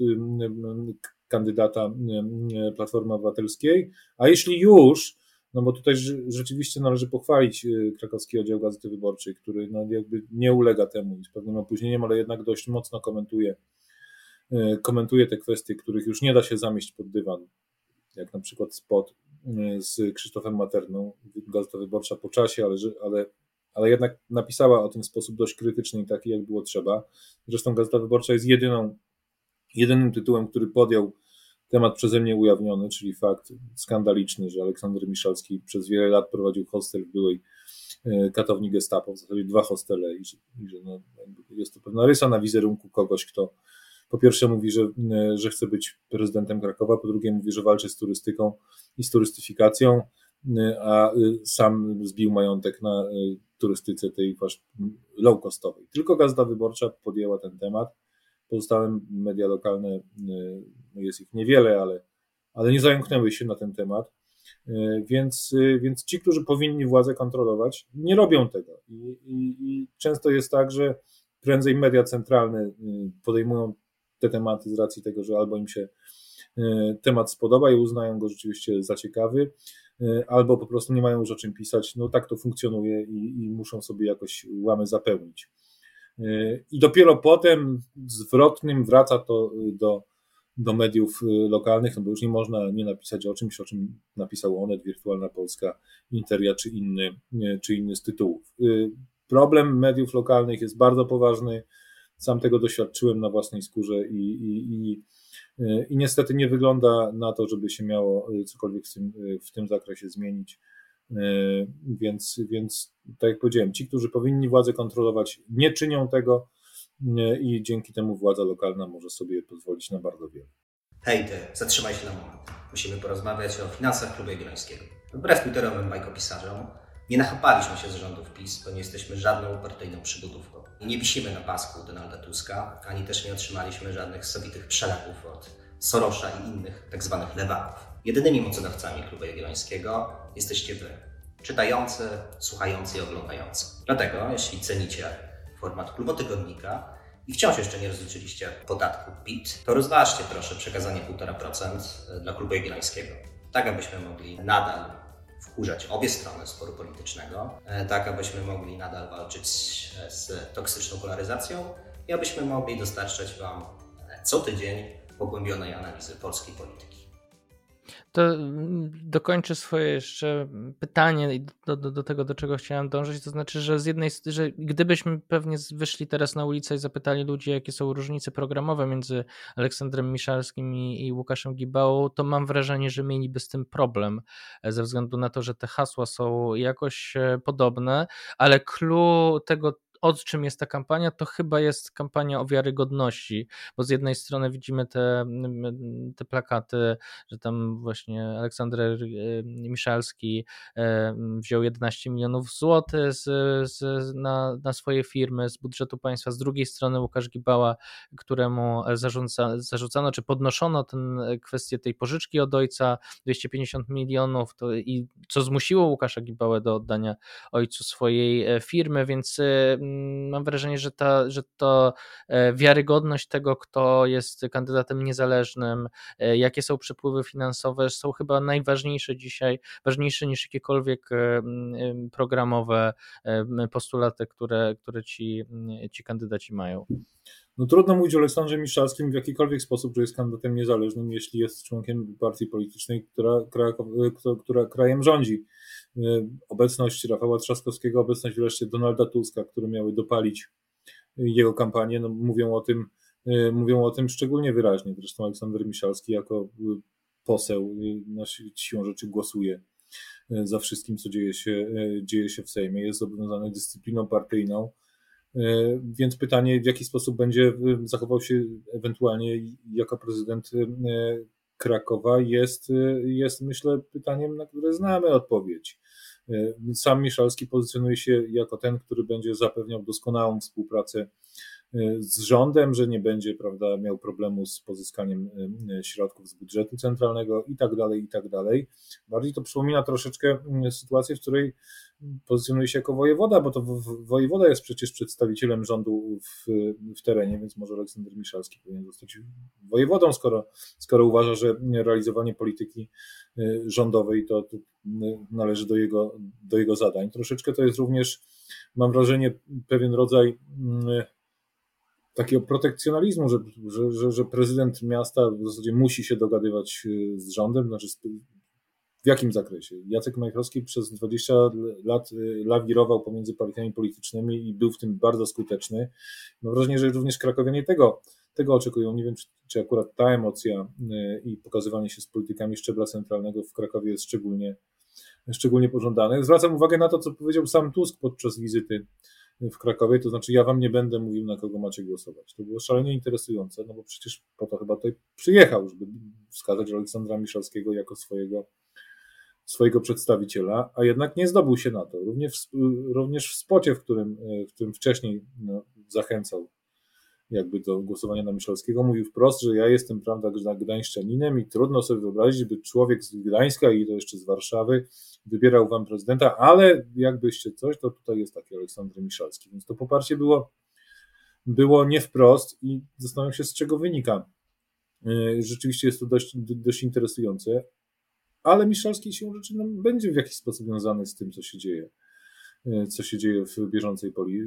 Speaker 2: kandydata Platformy Obywatelskiej, a jeśli już, no bo tutaj rzeczywiście należy pochwalić krakowski oddział Gazety Wyborczej, który no jakby nie ulega temu i z pewnym opóźnieniem, ale jednak dość mocno komentuje, komentuje te kwestie, których już nie da się zamieść pod dywan, jak na przykład spot z Krzysztofem Materną, Gazeta Wyborcza po czasie, ale, ale, ale jednak napisała o tym w sposób dość krytyczny i taki, jak było trzeba. Zresztą Gazeta Wyborcza jest jedyną, jedynym tytułem, który podjął temat przeze mnie ujawniony, czyli fakt skandaliczny, że Aleksander Miszalski przez wiele lat prowadził hostel w byłej katowni Gestapo, w zasadzie dwa hostele i że, i że no, jest to pewna rysa na wizerunku kogoś, kto po pierwsze mówi, że, że chce być prezydentem Krakowa, po drugie mówi, że walczy z turystyką i z turystyfikacją, a sam zbił majątek na turystyce tej low-costowej. Tylko Gazeta Wyborcza podjęła ten temat. Pozostałe media lokalne, jest ich niewiele, ale, ale nie zająknęły się na ten temat, więc, więc ci, którzy powinni władzę kontrolować, nie robią tego. I, i, i często jest tak, że prędzej media centralne podejmują te tematy z racji tego, że albo im się temat spodoba i uznają go rzeczywiście za ciekawy, albo po prostu nie mają już o czym pisać. No tak to funkcjonuje i, i muszą sobie jakoś łamy zapełnić. I dopiero potem zwrotnym wraca to do, do mediów lokalnych, no bo już nie można nie napisać o czymś, o czym napisał Onet, Wirtualna Polska, Interia czy inny, czy inny z tytułów. Problem mediów lokalnych jest bardzo poważny. Sam tego doświadczyłem na własnej skórze i, i, i, i niestety nie wygląda na to, żeby się miało cokolwiek w tym, w tym zakresie zmienić. Więc, więc tak jak powiedziałem, ci, którzy powinni władzę kontrolować, nie czynią tego i dzięki temu władza lokalna może sobie pozwolić na bardzo wiele.
Speaker 3: Hej ty, zatrzymaj się na moment. Musimy porozmawiać o finansach Klubu Jagiellońskiego. Wbrew twitterowym bajkopisarzom, nie nachapaliśmy się z rządów PiS, bo nie jesteśmy żadną partyjną przybudówką. I nie wisimy na pasku Donalda Tuska, ani też nie otrzymaliśmy żadnych sobitych przeleków od Sorosza i innych tak zwanych lewaków. Jedynymi mocodawcami Klubu Jagiellońskiego jesteście wy, czytający, słuchający i oglądający. Dlatego, jeśli cenicie format klubotygodnika i wciąż jeszcze nie rozliczyliście podatku P I T, to rozważcie proszę przekazanie jeden i pół procent dla Klubu Jagiellońskiego, tak abyśmy mogli nadal wkurzać obie strony sporu politycznego, tak abyśmy mogli nadal walczyć z toksyczną polaryzacją i abyśmy mogli dostarczać Wam co tydzień pogłębionej analizy polskiej polityki.
Speaker 1: To dokończę swoje jeszcze pytanie do, do, do tego, do czego chciałem dążyć, to znaczy, że z jednej strony, że gdybyśmy pewnie wyszli teraz na ulicę i zapytali ludzi, jakie są różnice programowe między Aleksandrem Miszalskim i, i Łukaszem Gibałą, to mam wrażenie, że mieliby z tym problem, ze względu na to, że te hasła są jakoś podobne, ale clue tego, o czym jest ta kampania, to chyba jest kampania o wiarygodności, bo z jednej strony widzimy te, te plakaty, że tam właśnie Aleksander Miszalski wziął jedenaście milionów złotych z, z, na, na swoje firmy z budżetu państwa, z drugiej strony Łukasz Gibała, któremu zarzuca, zarzucano, czy podnoszono ten, kwestię tej pożyczki od ojca, dwieście pięćdziesiąt milionów, to, i co zmusiło Łukasza Gibałę do oddania ojcu swojej firmy, więc mam wrażenie, że ta, że to wiarygodność tego, kto jest kandydatem niezależnym, jakie są przepływy finansowe, są chyba najważniejsze dzisiaj, ważniejsze niż jakiekolwiek programowe postulaty, które, które ci, ci kandydaci mają.
Speaker 2: No trudno mówić o Aleksandrze Miszalskim w jakikolwiek sposób, że jest kandydatem niezależnym, jeśli jest członkiem partii politycznej, która, która, która krajem rządzi. Obecność Rafała Trzaskowskiego, obecność wreszcie Donalda Tuska, które miały dopalić jego kampanię, no mówią o tym, mówią o tym szczególnie wyraźnie. Zresztą Aleksander Miszalski jako poseł no, siłą rzeczy głosuje za wszystkim, co dzieje się, dzieje się w Sejmie. Jest zobowiązany dyscypliną partyjną. Więc pytanie, w jaki sposób będzie zachował się ewentualnie jako prezydent Krakowa, jest, jest myślę pytaniem, na które znamy odpowiedź. Sam Miszalski pozycjonuje się jako ten, który będzie zapewniał doskonałą współpracę z rządem, że nie będzie, prawda, miał problemu z pozyskaniem środków z budżetu centralnego i tak dalej, i tak dalej. Bardziej to przypomina troszeczkę sytuację, w której pozycjonuje się jako wojewoda, bo to wojewoda jest przecież przedstawicielem rządu w, w terenie, więc może Aleksander Miszalski powinien zostać wojewodą, skoro, skoro uważa, że realizowanie polityki rządowej to, to należy do jego, do jego zadań. Troszeczkę to jest również, mam wrażenie, pewien rodzaj takiego protekcjonalizmu, że, że, że, że prezydent miasta w zasadzie musi się dogadywać z rządem, znaczy w jakim zakresie? Jacek Majchrowski przez dwadzieścia lat lawirował pomiędzy partiami politycznymi i był w tym bardzo skuteczny. Mam wrażenie, że również krakowianie tego, tego oczekują. Nie wiem, czy, czy akurat ta emocja i pokazywanie się z politykami szczebla centralnego w Krakowie jest szczególnie, szczególnie pożądane. Zwracam uwagę na to, co powiedział sam Tusk podczas wizyty w Krakowie, to znaczy ja wam nie będę mówił, na kogo macie głosować. To było szalenie interesujące, no bo przecież po to chyba tutaj przyjechał, żeby wskazać Aleksandra Miszalskiego jako swojego, swojego przedstawiciela, a jednak nie zdobył się na to. Również, również w spocie, w którym, w którym wcześniej no, zachęcał jakby do głosowania na Miszalskiego, mówił wprost, że ja jestem, prawda, gdańszczaninem i trudno sobie wyobrazić, by człowiek z Gdańska i to jeszcze z Warszawy wybierał wam prezydenta, ale jakbyście coś, to tutaj jest taki Aleksander Miszalski. Więc to poparcie było, było nie wprost i zastanawiam się, z czego wynika. Rzeczywiście jest to dość, dość interesujące, ale Miszalski siłą rzeczy no, będzie w jakiś sposób związany z tym, co się dzieje, co się dzieje w bieżącej poli-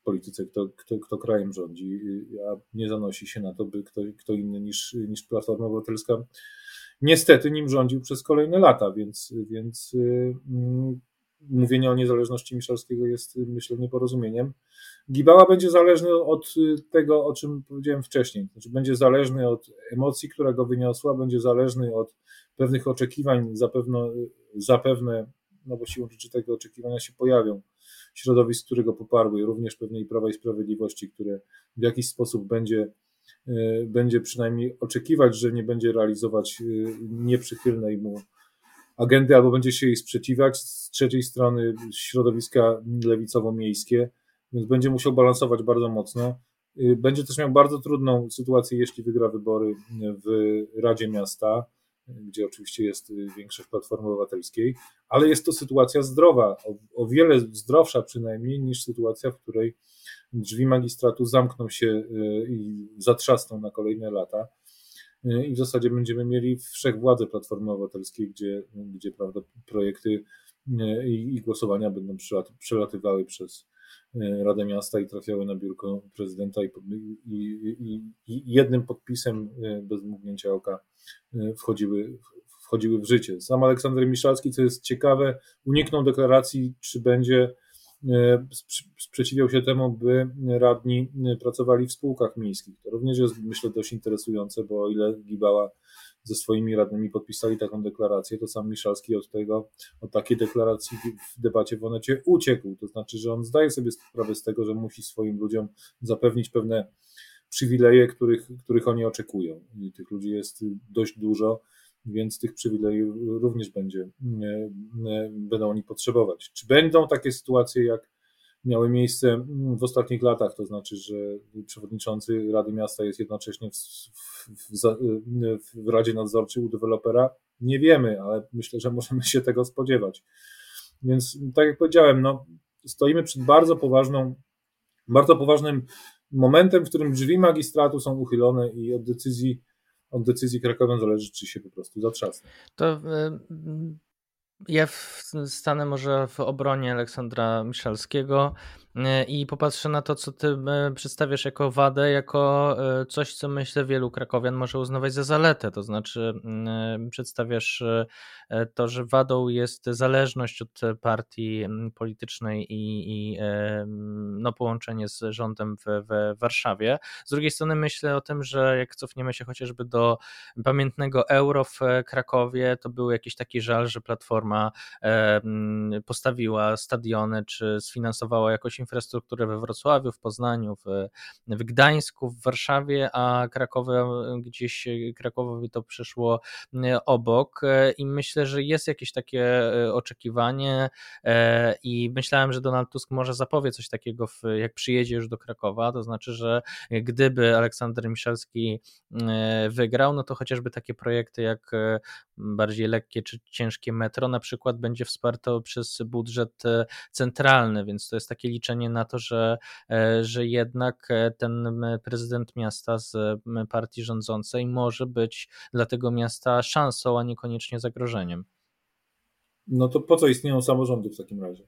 Speaker 2: polityce, kto, kto, kto krajem rządzi, a nie zanosi się na to, by kto, kto inny niż, niż Platforma Obywatelska niestety nim rządził przez kolejne lata, więc, więc yy, mówienie o niezależności Miszalskiego jest, myślę, nieporozumieniem. Gibała będzie zależny od tego, o czym powiedziałem wcześniej. Znaczy, będzie zależny od emocji, która go wyniosła, będzie zależny od pewnych oczekiwań, zapewne, zapewne no bo siłą rzeczy tego oczekiwania się pojawią środowisk, które go poparły, również pewnej Prawa i Sprawiedliwości, które w jakiś sposób będzie, będzie przynajmniej oczekiwać, że nie będzie realizować nieprzychylnej mu agendy, albo będzie się jej sprzeciwiać. Z trzeciej strony środowiska lewicowo-miejskie, więc będzie musiał balansować bardzo mocno. Będzie też miał bardzo trudną sytuację, jeśli wygra wybory w Radzie Miasta, gdzie oczywiście jest większość Platformy Obywatelskiej, ale jest to sytuacja zdrowa, o, o wiele zdrowsza przynajmniej niż sytuacja, w której drzwi magistratu zamkną się i zatrzasną na kolejne lata i w zasadzie będziemy mieli wszechwładzę Platformy Obywatelskiej, gdzie, gdzie prawda, projekty i, i głosowania będą przelatywały przez Radę Miasta i trafiały na biurko prezydenta i, i, i, i jednym podpisem bez mrugnięcia oka wchodziły, wchodziły w życie. Sam Aleksander Miszalski, co jest ciekawe, uniknął deklaracji, czy będzie sprzeciwiał się temu, by radni pracowali w spółkach miejskich. To również jest, myślę, dość interesujące, bo o ile Gibała ze swoimi radnymi podpisali taką deklarację, to sam Miszalski od tego, od takiej deklaracji w debacie w Onecie uciekł. To znaczy, że on zdaje sobie sprawę z tego, że musi swoim ludziom zapewnić pewne przywileje, których, których oni oczekują. I tych ludzi jest dość dużo, więc tych przywilejów również będzie, będą oni potrzebować. Czy będą takie sytuacje, jak miały miejsce w ostatnich latach, to znaczy, że przewodniczący Rady Miasta jest jednocześnie w, w, w, w Radzie Nadzorczej u dewelopera? Nie wiemy, ale myślę, że możemy się tego spodziewać. Więc tak jak powiedziałem, no, stoimy przed bardzo poważną, bardzo poważnym momentem, w którym drzwi magistratu są uchylone i od decyzji od decyzji Krakowian zależy, czy się po prostu zatrzasną.
Speaker 1: To y- ja stanę może w obronie Aleksandra Miszalskiego i popatrzę na to, co ty przedstawiasz jako wadę, jako coś, co myślę wielu krakowian może uznawać za zaletę. To znaczy przedstawiasz to, że wadą jest zależność od partii politycznej i, i no, połączenie z rządem w, w Warszawie. Z drugiej strony myślę o tym, że jak cofniemy się chociażby do pamiętnego euro w Krakowie, to był jakiś taki żal, że Platforma postawiła stadiony, czy sfinansowała jakoś infrastrukturę we Wrocławiu, w Poznaniu, w, w Gdańsku, w Warszawie, a Krakowie, gdzieś Krakowowi to przyszło obok i myślę, że jest jakieś takie oczekiwanie i myślałem, że Donald Tusk może zapowie coś takiego, jak przyjedzie już do Krakowa, to znaczy, że gdyby Aleksander Miszalski wygrał, no to chociażby takie projekty jak bardziej lekkie czy ciężkie metro na przykład będzie wsparte przez budżet centralny, więc to jest takie liczenie na to, że, że jednak ten prezydent miasta z partii rządzącej może być dla tego miasta szansą, a niekoniecznie zagrożeniem.
Speaker 2: No to po co istnieją samorządy w takim razie?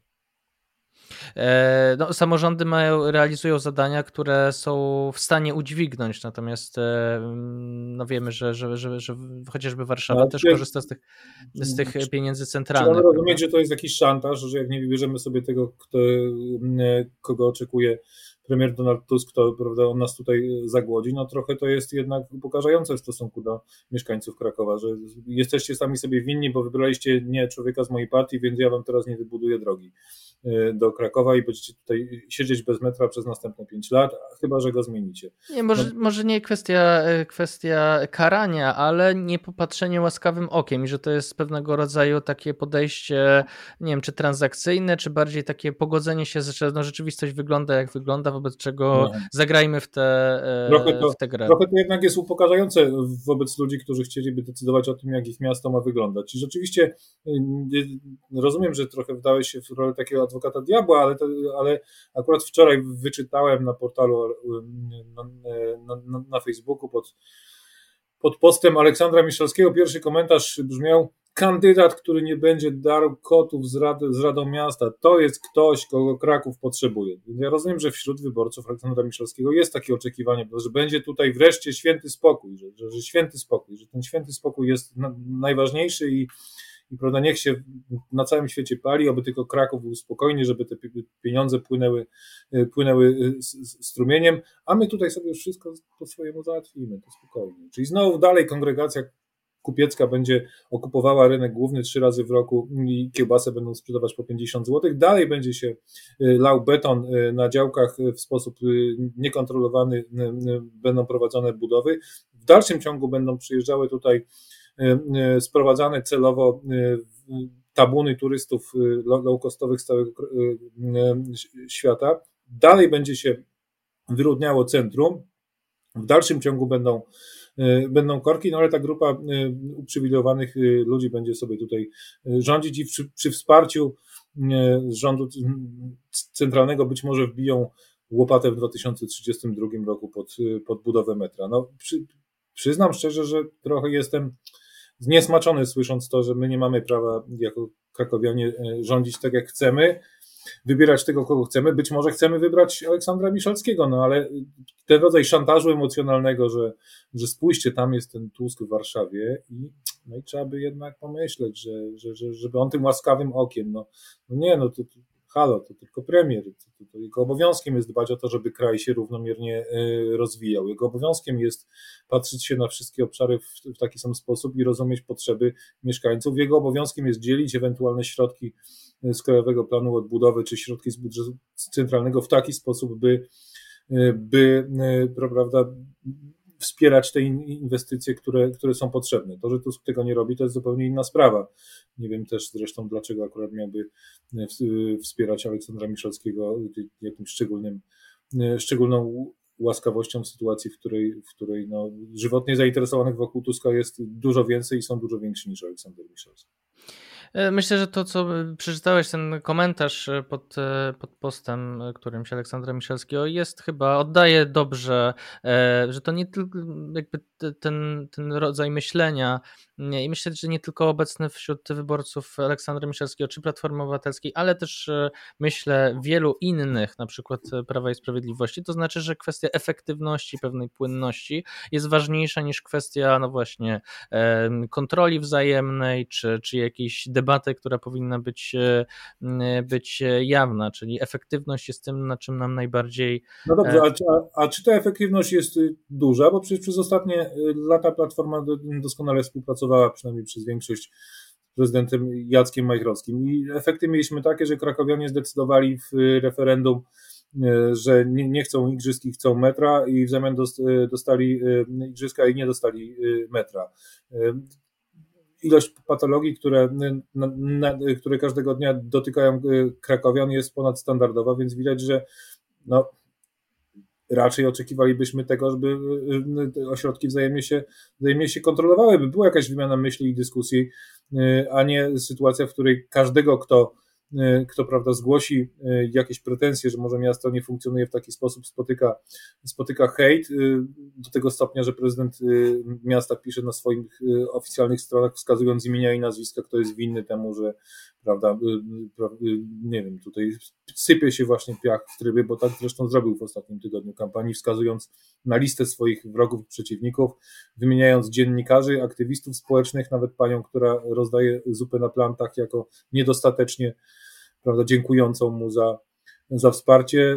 Speaker 1: No, samorządy mają, realizują zadania, które są w stanie udźwignąć, natomiast no wiemy, że, że, że, że chociażby Warszawa no, też czy, korzysta z tych, z tych czy, pieniędzy centralnych.
Speaker 2: Trzeba rozumieć, że to jest jakiś szantaż, że jak nie wybierzemy sobie tego, kto, kogo oczekuje premier Donald Tusk, to prawda, on nas tutaj zagłodzi, no trochę to jest jednak upokarzające w stosunku do mieszkańców Krakowa, że jesteście sami sobie winni, bo wybraliście nie człowieka z mojej partii, więc ja wam teraz nie wybuduję drogi do Krakowa i będziecie tutaj siedzieć bez metra przez następne pięć lat, chyba że go zmienicie.
Speaker 1: Nie, może, no. może nie kwestia, kwestia karania, ale nie popatrzenie łaskawym okiem i że to jest pewnego rodzaju takie podejście, nie wiem, czy transakcyjne, czy bardziej takie pogodzenie się, że no, rzeczywistość wygląda jak wygląda, wobec czego no. zagrajmy w tę w tę grę.
Speaker 2: Trochę to jednak jest upokarzające wobec ludzi, którzy chcieliby decydować o tym, jak ich miasto ma wyglądać. I rzeczywiście rozumiem, że trochę wdałeś się w rolę takiego adwokata diabła, ale, to, ale akurat wczoraj wyczytałem na portalu na, na, na, na Facebooku pod, pod postem Aleksandra Miszalskiego, pierwszy komentarz brzmiał: kandydat, który nie będzie darł kotów z Rady, z Radą Miasta, to jest ktoś, kogo Kraków potrzebuje. Ja rozumiem, że wśród wyborców Aleksandra Miszalskiego jest takie oczekiwanie, że będzie tutaj wreszcie święty spokój, że, że, że święty spokój, że ten święty spokój jest na, najważniejszy i, i prawda, niech się na całym świecie pali, aby tylko Kraków był spokojny, żeby te pieniądze płynęły, płynęły strumieniem, a my tutaj sobie już wszystko po swojemu załatwimy, to spokojnie. Czyli znowu dalej kongregacja kupiecka będzie okupowała rynek główny trzy razy w roku i kiełbasę będą sprzedawać po pięćdziesiąt złotych. Dalej będzie się lał beton na działkach w sposób niekontrolowany, będą prowadzone budowy. W dalszym ciągu będą przyjeżdżały tutaj sprowadzane celowo tabuny turystów low-costowych z całego świata. Dalej będzie się wyludniało centrum. W dalszym ciągu będą, będą korki, no ale ta grupa uprzywilejowanych ludzi będzie sobie tutaj rządzić i przy, przy wsparciu rządu centralnego być może wbiją łopatę w dwa tysiące trzydziestym drugim roku pod, pod budowę metra. No, przy, przyznam szczerze, że trochę jestem zniesmaczony słysząc to, że my nie mamy prawa jako krakowianie rządzić tak jak chcemy, wybierać tego, kogo chcemy. Być może chcemy wybrać Aleksandra Miszalskiego, no ale ten rodzaj szantażu emocjonalnego, że, że spójrzcie, tam jest ten Tusk w Warszawie i, no i trzeba by jednak pomyśleć, że, że, że, żeby on tym łaskawym okiem, no, no nie, no to, to halo, to tylko premier, to, to, to jego obowiązkiem jest dbać o to, żeby kraj się równomiernie y, rozwijał. Jego obowiązkiem jest patrzeć się na wszystkie obszary w, w taki sam sposób i rozumieć potrzeby mieszkańców. Jego obowiązkiem jest dzielić ewentualne środki z Krajowego Planu Odbudowy czy środki z budżetu centralnego w taki sposób, by, by prawda, wspierać te inwestycje, które, które są potrzebne. To, że Tusk tego nie robi, to jest zupełnie inna sprawa. Nie wiem też zresztą, dlaczego akurat miałby wspierać Aleksandra Miszalskiego jakimś szczególnym, szczególną łaskawością w sytuacji, w której, w której no, żywotnie zainteresowanych wokół Tuska jest dużo więcej i są dużo więksi niż Aleksander Miszalski.
Speaker 1: Myślę, że to, co przeczytałeś, ten komentarz pod, pod postem którymś Aleksandra Miszalskiego jest chyba, oddaje dobrze, że to nie tylko jakby ten, ten rodzaj myślenia i myślę, że nie tylko obecny wśród wyborców Aleksandra Miszalskiego czy Platformy Obywatelskiej, ale też myślę wielu innych, na przykład Prawa i Sprawiedliwości, to znaczy, że kwestia efektywności, pewnej płynności jest ważniejsza niż kwestia, no właśnie, kontroli wzajemnej, czy, czy jakiejś debaty, która powinna być, być jawna, czyli efektywność jest tym, na czym nam najbardziej...
Speaker 2: No dobrze, a, a czy ta efektywność jest duża? Bo przecież przez ostatnie lata Platforma doskonale współpracowała, przynajmniej przez większość, z prezydentem Jackiem Majchrowskim i efekty mieliśmy takie, że krakowianie zdecydowali w referendum, że nie, nie chcą igrzysk i chcą metra i w zamian dostali igrzyska i nie dostali metra. Ilość patologii, które, na, na, które każdego dnia dotykają krakowian jest ponadstandardowa, więc widać, że no, raczej oczekiwalibyśmy tego, żeby ośrodki wzajemnie się, wzajemnie się kontrolowały, by była jakaś wymiana myśli i dyskusji, a nie sytuacja, w której każdego, kto kto prawda zgłosi jakieś pretensje, że może miasto nie funkcjonuje w taki sposób, spotyka, spotyka hejt do tego stopnia, że prezydent miasta pisze na swoich oficjalnych stronach, wskazując imienia i nazwiska, kto jest winny temu, że prawda, nie wiem, tutaj sypie się właśnie piach w trybie, bo tak zresztą zrobił w ostatnim tygodniu kampanii, wskazując na listę swoich wrogów i przeciwników, wymieniając dziennikarzy, aktywistów społecznych, nawet panią, która rozdaje zupę na plantach jako niedostatecznie, prawda, dziękującą mu za, za wsparcie.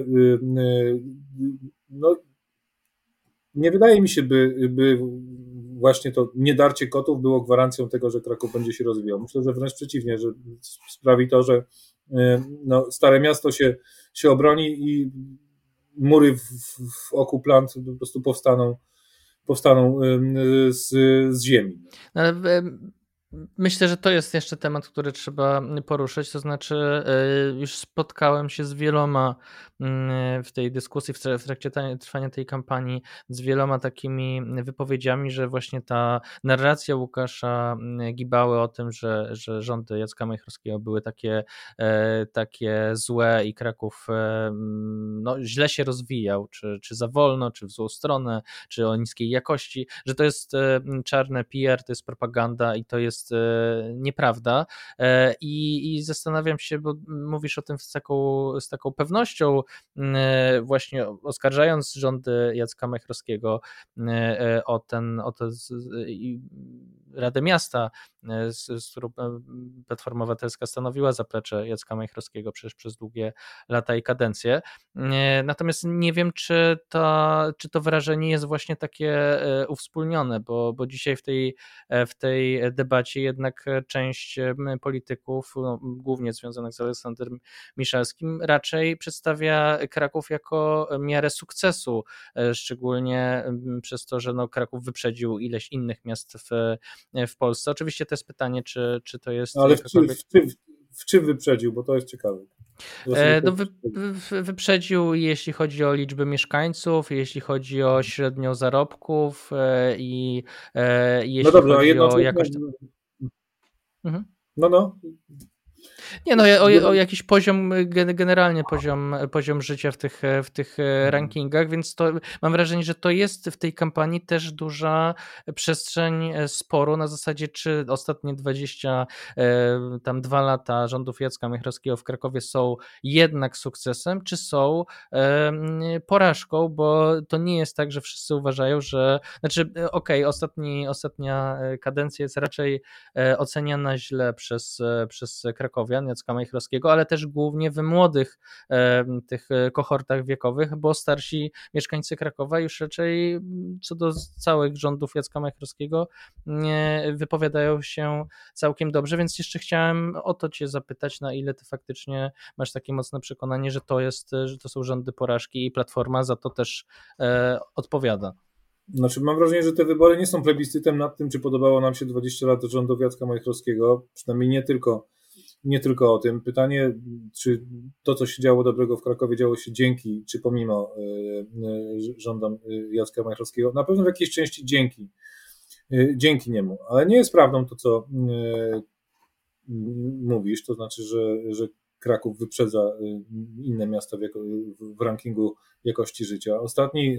Speaker 2: No, nie wydaje mi się, by, by właśnie to niedarcie kotów było gwarancją tego, że Kraków będzie się rozwijał. Myślę, że wręcz przeciwnie, że sprawi to, że no, Stare Miasto się, się obroni i mury w, w oku plant po prostu powstaną, powstaną z, z ziemi.
Speaker 1: Ale myślę, że to jest jeszcze temat, który trzeba poruszyć, to znaczy już spotkałem się z wieloma w tej dyskusji, w trakcie trwania tej kampanii, z wieloma takimi wypowiedziami, że właśnie ta narracja Łukasza Gibały o tym, że, że rządy Jacka Majchrowskiego były takie, takie złe i Kraków no, źle się rozwijał, czy, czy za wolno, czy w złą stronę, czy o niskiej jakości, że to jest czarne P R, to jest propaganda i to jest jest nieprawda i, i zastanawiam się, bo mówisz o tym z taką, z taką pewnością, właśnie oskarżając rządy Jacka Majchrowskiego o ten, o to i Radę Miasta, z, z którą Platforma Obywatelska stanowiła zaplecze Jacka Majchrowskiego przecież przez długie lata i kadencje. Natomiast nie wiem, czy to, czy to wrażenie jest właśnie takie uwspólnione, bo, bo dzisiaj w tej, w tej debacie jednak część polityków, no, głównie związanych z Aleksandrem Miszalskim, raczej przedstawia Kraków jako miarę sukcesu, szczególnie przez to, że no Kraków wyprzedził ileś innych miast w, w Polsce. Oczywiście to jest pytanie, czy, czy to jest...
Speaker 2: Ale w, jakakolwiek... w, czym, w czym wyprzedził, bo to jest ciekawe.
Speaker 1: No, wy, wy, wyprzedził, jeśli chodzi o liczbę mieszkańców, jeśli chodzi o średnią zarobków i, i jeśli no dobrze, chodzi o jakość...
Speaker 2: Mhm. No, no.
Speaker 1: Nie no, o, o jakiś poziom, generalnie poziom, poziom życia w tych, w tych rankingach, więc to mam wrażenie, że to jest w tej kampanii też duża przestrzeń sporu na zasadzie, czy ostatnie dwadzieścia tam dwa lata rządów Jacka Majchrowskiego w Krakowie są jednak sukcesem, czy są porażką, bo to nie jest tak, że wszyscy uważają, że, znaczy okej, okay, ostatni, ostatnia kadencja jest raczej oceniana źle przez, przez Krakowian, Jacka Majchrowskiego, ale też głównie w młodych e, tych kohortach wiekowych, bo starsi mieszkańcy Krakowa już raczej co do całych rządów Jacka Majchrowskiego nie wypowiadają się całkiem dobrze, więc jeszcze chciałem o to cię zapytać, na ile ty faktycznie masz takie mocne przekonanie, że to jest, że to są rządy porażki i Platforma za to też e, odpowiada.
Speaker 2: Znaczy mam wrażenie, że te wybory nie są plebiscytem nad tym, czy podobało nam się dwadzieścia lat rządów Jacka Majchrowskiego, przynajmniej nie tylko Nie tylko o tym. Pytanie, czy to, co się działo dobrego w Krakowie, działo się dzięki, czy pomimo rządom Jacka Majchrowskiego. Na pewno w jakiejś części dzięki, dzięki niemu. Ale nie jest prawdą to, co mówisz, to znaczy, że, że Kraków wyprzedza inne miasta w, jako, w rankingu jakości życia. Ostatni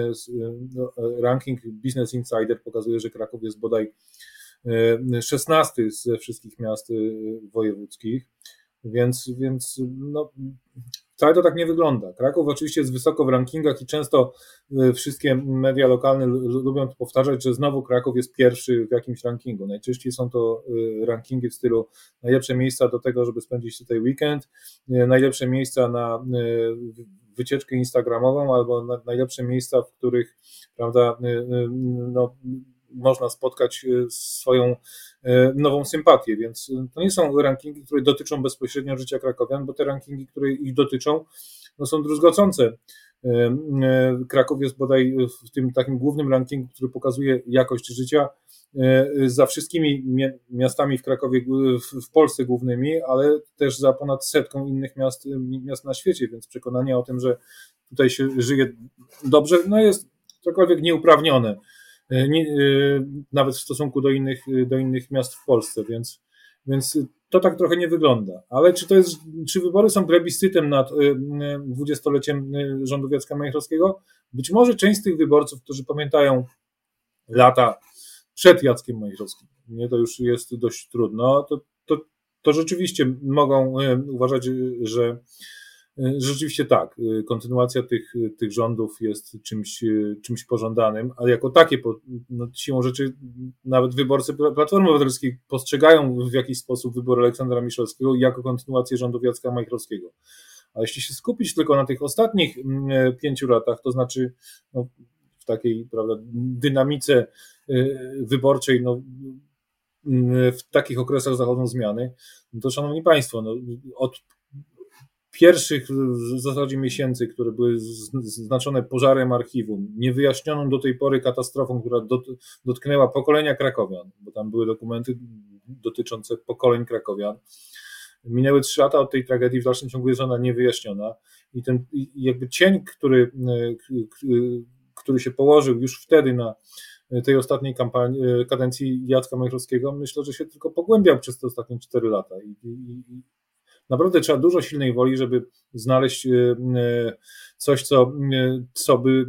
Speaker 2: ranking Business Insider pokazuje, że Kraków jest bodaj szesnasty ze wszystkich miast wojewódzkich, więc, więc no, wcale to tak nie wygląda. Kraków oczywiście jest wysoko w rankingach i często wszystkie media lokalne lubią to powtarzać, że znowu Kraków jest pierwszy w jakimś rankingu. Najczęściej są to rankingi w stylu najlepsze miejsca do tego, żeby spędzić tutaj weekend, najlepsze miejsca na wycieczkę instagramową albo na najlepsze miejsca, w których, prawda, no, można spotkać swoją nową sympatię, więc to nie są rankingi, które dotyczą bezpośrednio życia krakowian, bo te rankingi, które ich dotyczą, no są druzgocące. Kraków jest bodaj w tym takim głównym rankingu, który pokazuje jakość życia za wszystkimi miastami w Krakowie, w Polsce głównymi, ale też za ponad setką innych miast, miast na świecie, więc przekonanie o tym, że tutaj się żyje dobrze, no jest cokolwiek nieuprawnione. Nie, nawet w stosunku do innych, do innych miast w Polsce, więc, więc to tak trochę nie wygląda. Ale czy to jest, czy wybory są plebiscytem nad dwudziestoleciem rządów Jacka Majchrowskiego? Być może część z tych wyborców, którzy pamiętają lata przed Jackiem Majchrowskim, nie, to już jest dość trudno, to, to, to rzeczywiście mogą uważać, że rzeczywiście tak, kontynuacja tych, tych rządów jest czymś, czymś pożądanym, ale jako takie, no, siłą rzeczy nawet wyborcy Platformy Obywatelskiej postrzegają w jakiś sposób wybór Aleksandra Miszalskiego jako kontynuację rządów Jacka Majchrowskiego. A jeśli się skupić tylko na tych ostatnich pięciu latach, to znaczy no, w takiej, prawda, dynamice wyborczej, no, w takich okresach zachodzą zmiany, to szanowni państwo, no, od pierwszych w zasadzie miesięcy, które były znaczone pożarem archiwum, niewyjaśnioną do tej pory katastrofą, która dot, dotknęła pokolenia krakowian, bo tam były dokumenty dotyczące pokoleń krakowian. Minęły trzy lata od tej tragedii, w dalszym ciągu jest ona niewyjaśniona i ten jakby cień, który, który się położył już wtedy na tej ostatniej kampanii, kadencji Jacka Majchrowskiego, myślę, że się tylko pogłębiał przez te ostatnie cztery lata i, i naprawdę trzeba dużo silnej woli, żeby znaleźć coś, co, co by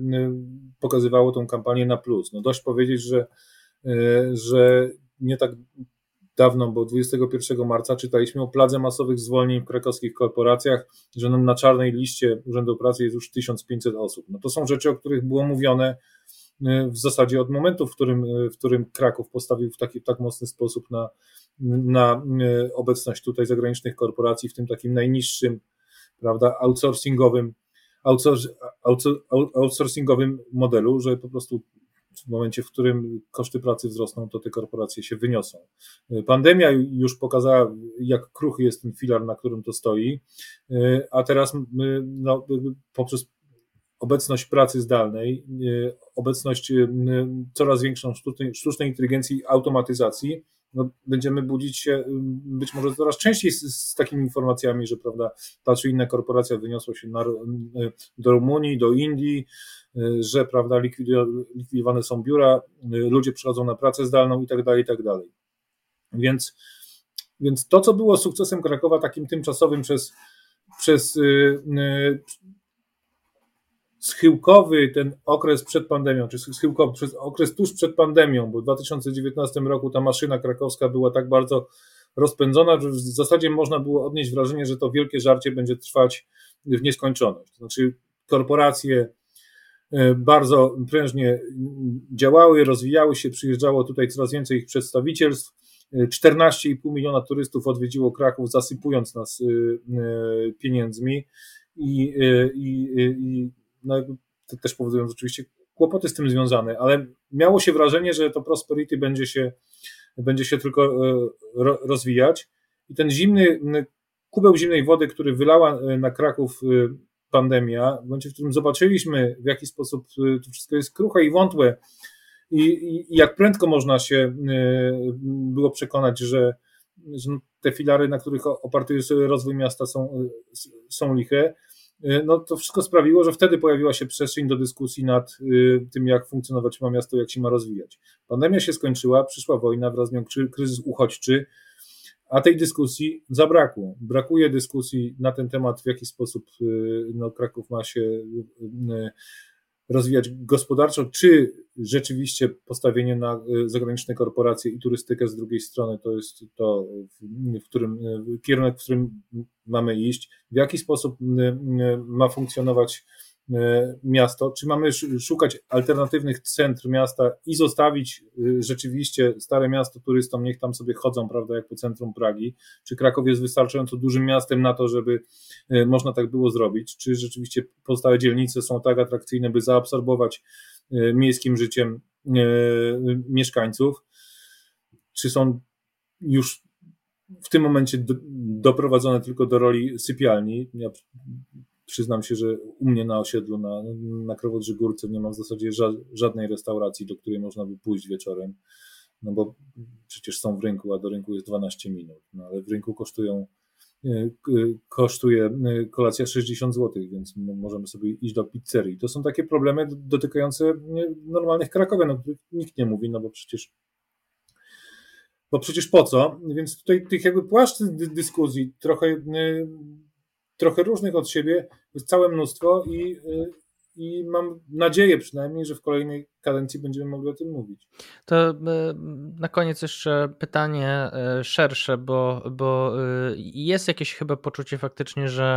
Speaker 2: pokazywało tą kampanię na plus. No dość powiedzieć, że, że nie tak dawno, bo dwudziestego pierwszego marca czytaliśmy o pladze masowych zwolnień w krakowskich korporacjach, że na czarnej liście Urzędu Pracy jest już tysiąc pięćset osób. No to są rzeczy, o których było mówione w zasadzie od momentu, w którym, w którym Kraków postawił w taki tak mocny sposób na, na obecność tutaj zagranicznych korporacji w tym takim najniższym, prawda, outsourcingowym, outsourc, outsourcingowym modelu, że po prostu w momencie, w którym koszty pracy wzrosną, to te korporacje się wyniosą. Pandemia już pokazała, jak kruchy jest ten filar, na którym to stoi, a teraz no, poprzez obecność pracy zdalnej, obecność coraz większą sztucznej, sztucznej inteligencji i automatyzacji, no, będziemy budzić się być może coraz częściej z, z takimi informacjami, że prawda, ta czy inna korporacja wyniosła się na, do Rumunii, do Indii, że prawda, likwidowane są biura, ludzie przychodzą na pracę zdalną i tak dalej, i tak dalej. Więc, więc to, co było sukcesem Krakowa takim tymczasowym przez, przez schyłkowy ten okres przed pandemią, czy schyłkowy przez okres tuż przed pandemią, bo w dwa tysiące dziewiętnastym roku ta maszyna krakowska była tak bardzo rozpędzona, że w zasadzie można było odnieść wrażenie, że to wielkie żarcie będzie trwać w nieskończoność. To znaczy korporacje bardzo prężnie działały, rozwijały się, przyjeżdżało tutaj coraz więcej ich przedstawicielstw. czternaście i pół miliona turystów odwiedziło Kraków, zasypując nas pieniędzmi i, i, i no, to też powodując oczywiście kłopoty z tym związane, ale miało się wrażenie, że to prosperity będzie się, będzie się tylko rozwijać i ten zimny, kubeł zimnej wody, który wylała na Kraków pandemia, w momencie, w którym zobaczyliśmy, w jaki sposób to wszystko jest kruche i wątłe i, i, i jak prędko można się było przekonać, że, że te filary, na których oparty jest rozwój miasta, są, są liche, no to wszystko sprawiło, że wtedy pojawiła się przestrzeń do dyskusji nad tym, jak funkcjonować ma miasto, jak się ma rozwijać. Pandemia się skończyła, przyszła wojna, wraz z nią kryzys uchodźczy, a tej dyskusji zabrakło. Brakuje dyskusji na ten temat, w jaki sposób no, Kraków ma się rozwijać gospodarczo, czy rzeczywiście postawienie na zagraniczne korporacje i turystykę z drugiej strony to jest to, w którym kierunek, w którym mamy iść, w jaki sposób ma funkcjonować miasto, czy mamy szukać alternatywnych centr miasta i zostawić rzeczywiście stare miasto turystom, niech tam sobie chodzą, prawda, jak po centrum Pragi, czy Kraków jest wystarczająco dużym miastem na to, żeby można tak było zrobić, czy rzeczywiście pozostałe dzielnice są tak atrakcyjne, by zaabsorbować miejskim życiem mieszkańców, czy są już w tym momencie do, doprowadzone tylko do roli sypialni. Ja przyznam się, że u mnie na osiedlu, na, na Krowodrzy Górce nie ma w zasadzie ża- żadnej restauracji, do której można by pójść wieczorem, no bo przecież są w rynku, a do rynku jest dwanaście minut, no ale w rynku kosztują kosztuje kolacja sześćdziesiąt złotych, więc możemy sobie iść do pizzerii. To są takie problemy dotykające normalnych krakowian, o których nikt nie mówi, no bo przecież bo przecież po co? Więc tutaj tych jakby płaszcz dyskusji trochę, trochę różnych od siebie jest całe mnóstwo i, i mam nadzieję przynajmniej, że w kolejnej kadencji będziemy mogli o tym mówić.
Speaker 1: To na koniec jeszcze pytanie szersze, bo, bo jest jakieś chyba poczucie faktycznie, że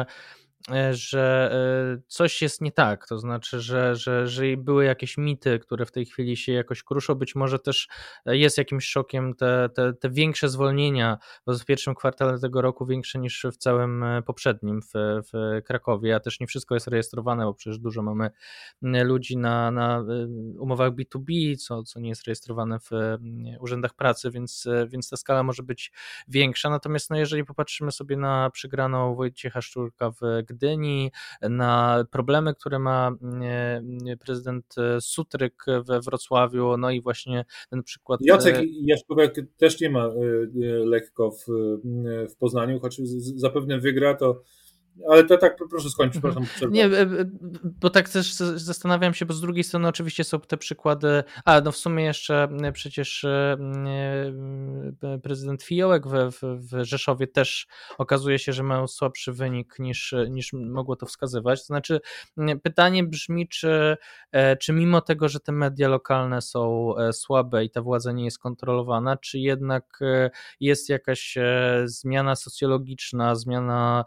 Speaker 1: że coś jest nie tak, to znaczy, że, że, że były jakieś mity, które w tej chwili się jakoś kruszą, być może też jest jakimś szokiem te, te, te większe zwolnienia, bo w pierwszym kwartale tego roku większe niż w całym poprzednim w, w Krakowie, a też nie wszystko jest rejestrowane, bo przecież dużo mamy ludzi na, na umowach B dwa B, co, co nie jest rejestrowane w urzędach pracy, więc, więc ta skala może być większa, natomiast no, jeżeli popatrzymy sobie na przegraną Wojciecha Szczurka w Gdyni, na problemy, które ma prezydent Sutryk we Wrocławiu, no i właśnie ten przykład...
Speaker 2: Jacek Jaśkowiak też nie ma lekko w, w Poznaniu, choć zapewne wygra, to Ale to tak, proszę skończyć, proszę.
Speaker 1: Nie, bo tak też zastanawiam się, bo z drugiej strony oczywiście są te przykłady, a no w sumie jeszcze przecież prezydent Fiołek w, w, w Rzeszowie też okazuje się, że mają słabszy wynik niż, niż mogło to wskazywać. To znaczy pytanie brzmi, czy, czy mimo tego, że te media lokalne są słabe i ta władza nie jest kontrolowana, czy jednak jest jakaś zmiana socjologiczna, zmiana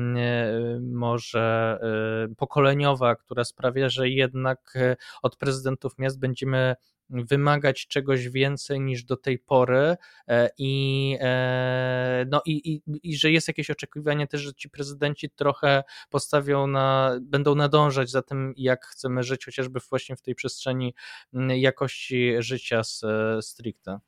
Speaker 1: może pokoleniowa, która sprawia, że jednak od prezydentów miast będziemy wymagać czegoś więcej niż do tej pory i, no i, i, i że jest jakieś oczekiwanie też, że ci prezydenci trochę postawią na, będą nadążać za tym, jak chcemy żyć, chociażby właśnie w tej przestrzeni jakości życia stricte.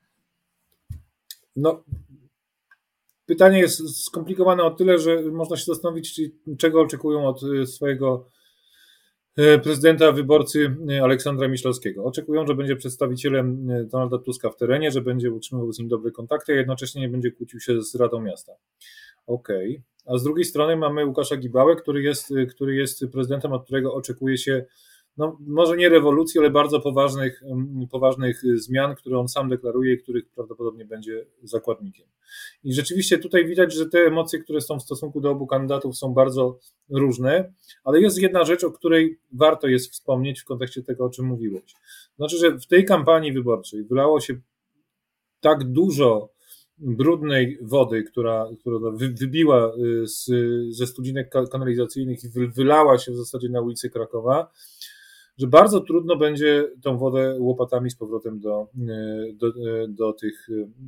Speaker 2: No, pytanie jest skomplikowane o tyle, że można się zastanowić, czego oczekują od swojego prezydenta wyborcy Aleksandra Miszalskiego. Oczekują, że będzie przedstawicielem Donalda Tuska w terenie, że będzie utrzymywał z nim dobre kontakty, a jednocześnie nie będzie kłócił się z Radą Miasta. Okej. Okay. A z drugiej strony mamy Łukasza Gibałę, który jest, który jest prezydentem, od którego oczekuje się no, może nie rewolucji, ale bardzo poważnych, poważnych zmian, które on sam deklaruje i których prawdopodobnie będzie zakładnikiem. I rzeczywiście tutaj widać, że te emocje, które są w stosunku do obu kandydatów, są bardzo różne, ale jest jedna rzecz, o której warto jest wspomnieć w kontekście tego, o czym mówiłeś. Znaczy, że w tej kampanii wyborczej wylało się tak dużo brudnej wody, która, która wybiła z, ze studzinek kanalizacyjnych i wylała się w zasadzie na ulicy Krakowa, że bardzo trudno będzie tą wodę łopatami z powrotem do, do, do tych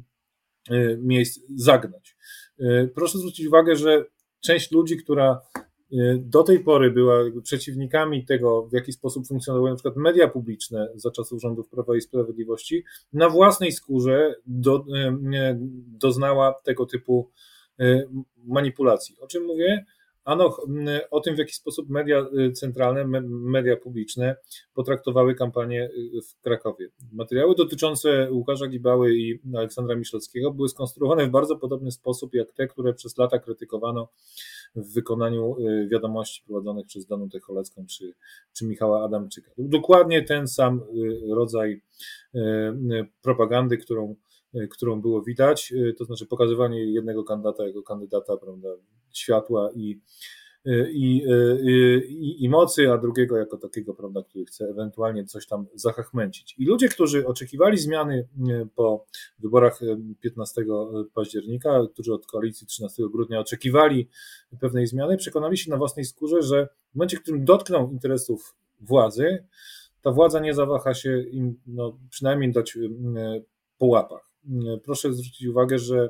Speaker 2: miejsc zagnać. Proszę zwrócić uwagę, że część ludzi, która do tej pory była przeciwnikami tego, w jaki sposób funkcjonowały na przykład media publiczne za czasów rządów Prawa i Sprawiedliwości, na własnej skórze do, doznała tego typu manipulacji. O czym mówię? Ano o tym, w jaki sposób media centralne, media publiczne potraktowały kampanię w Krakowie. Materiały dotyczące Łukasza Gibały i Aleksandra Miszalskiego były skonstruowane w bardzo podobny sposób jak te, które przez lata krytykowano w wykonaniu wiadomości prowadzonych przez Danutę Cholecką czy, czy Michała Adamczyka. Dokładnie ten sam rodzaj propagandy, którą, którą było widać, to znaczy pokazywanie jednego kandydata jako kandydata, prawda, światła i, i, i, i mocy, a drugiego jako takiego, prawda, który chce ewentualnie coś tam zachachmęcić. I ludzie, którzy oczekiwali zmiany po wyborach piętnastego października, którzy od koalicji trzynastego grudnia oczekiwali pewnej zmiany, przekonali się na własnej skórze, że w momencie, w którym dotkną interesów władzy, ta władza nie zawaha się im no, przynajmniej dać po łapach. Proszę zwrócić uwagę, że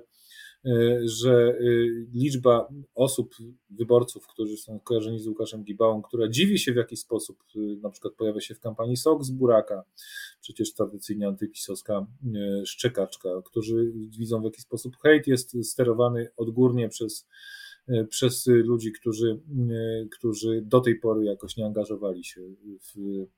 Speaker 2: że liczba osób, wyborców, którzy są kojarzeni z Łukaszem Gibałą, która dziwi się, w jaki sposób na przykład pojawia się w kampanii sok z buraka, przecież tradycyjnie antypisowska szczekaczka, którzy widzą, w jaki sposób hejt jest sterowany odgórnie przez, przez ludzi, którzy, którzy do tej pory jakoś nie angażowali się w,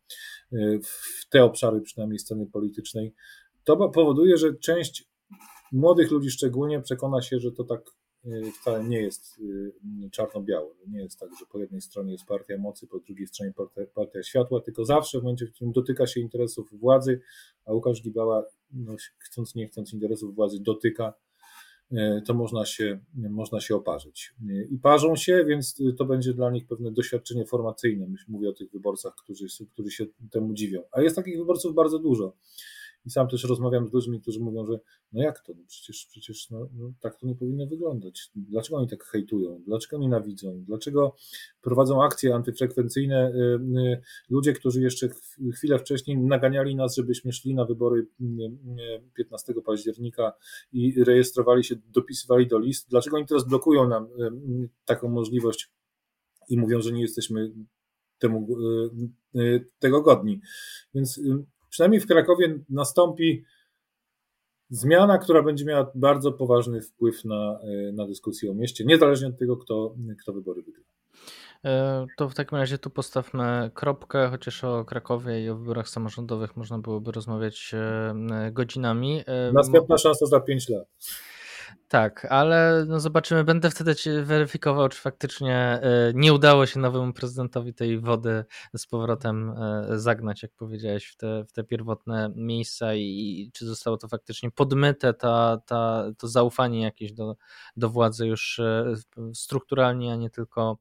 Speaker 2: w te obszary przynajmniej sceny politycznej. To powoduje, że część młodych ludzi szczególnie przekona się, że to tak wcale nie jest czarno-białe. Nie jest tak, że po jednej stronie jest partia mocy, po drugiej stronie partia, partia światła, tylko zawsze w momencie, w którym dotyka się interesów władzy, a Łukasz Gibała, no, chcąc nie chcąc interesów władzy dotyka, to można się, można się oparzyć. I parzą się, więc to będzie dla nich pewne doświadczenie formacyjne. Mówię o tych wyborcach, którzy, którzy się temu dziwią. A jest takich wyborców bardzo dużo. I sam też rozmawiam z ludźmi, którzy mówią, że no jak to, no przecież, przecież no, no, tak to nie powinno wyglądać. Dlaczego oni tak hejtują? Dlaczego nienawidzą? Dlaczego prowadzą akcje antyfrekwencyjne ludzie, którzy jeszcze chwilę wcześniej naganiali nas, żebyśmy szli na wybory piętnastego października i rejestrowali się, dopisywali do list? Dlaczego oni teraz blokują nam taką możliwość i mówią, że nie jesteśmy temu, tego godni? Więc przynajmniej w Krakowie nastąpi zmiana, która będzie miała bardzo poważny wpływ na, na dyskusję o mieście, niezależnie od tego, kto, kto wybory wygra.
Speaker 1: To w takim razie tu postawmy kropkę, chociaż o Krakowie i o wyborach samorządowych można byłoby rozmawiać godzinami.
Speaker 2: Następna szansa za pięć lat.
Speaker 1: Tak, ale no zobaczymy, będę wtedy cię weryfikował, czy faktycznie nie udało się nowemu prezydentowi tej wody z powrotem zagnać, jak powiedziałeś, w te, w te pierwotne miejsca i czy zostało to faktycznie podmyte, ta, ta, to zaufanie jakieś do, do władzy już strukturalnie, a nie tylko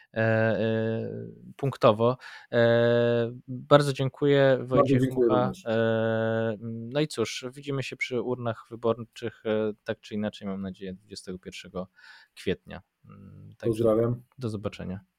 Speaker 1: punktowo. Bardzo dziękuję, Wojciech Mucha. No i cóż, widzimy się przy urnach wyborczych, tak czy inaczej, mam nadzieję, dwudziestego pierwszego kwietnia. Także
Speaker 2: Pozdrawiam.
Speaker 1: do zobaczenia.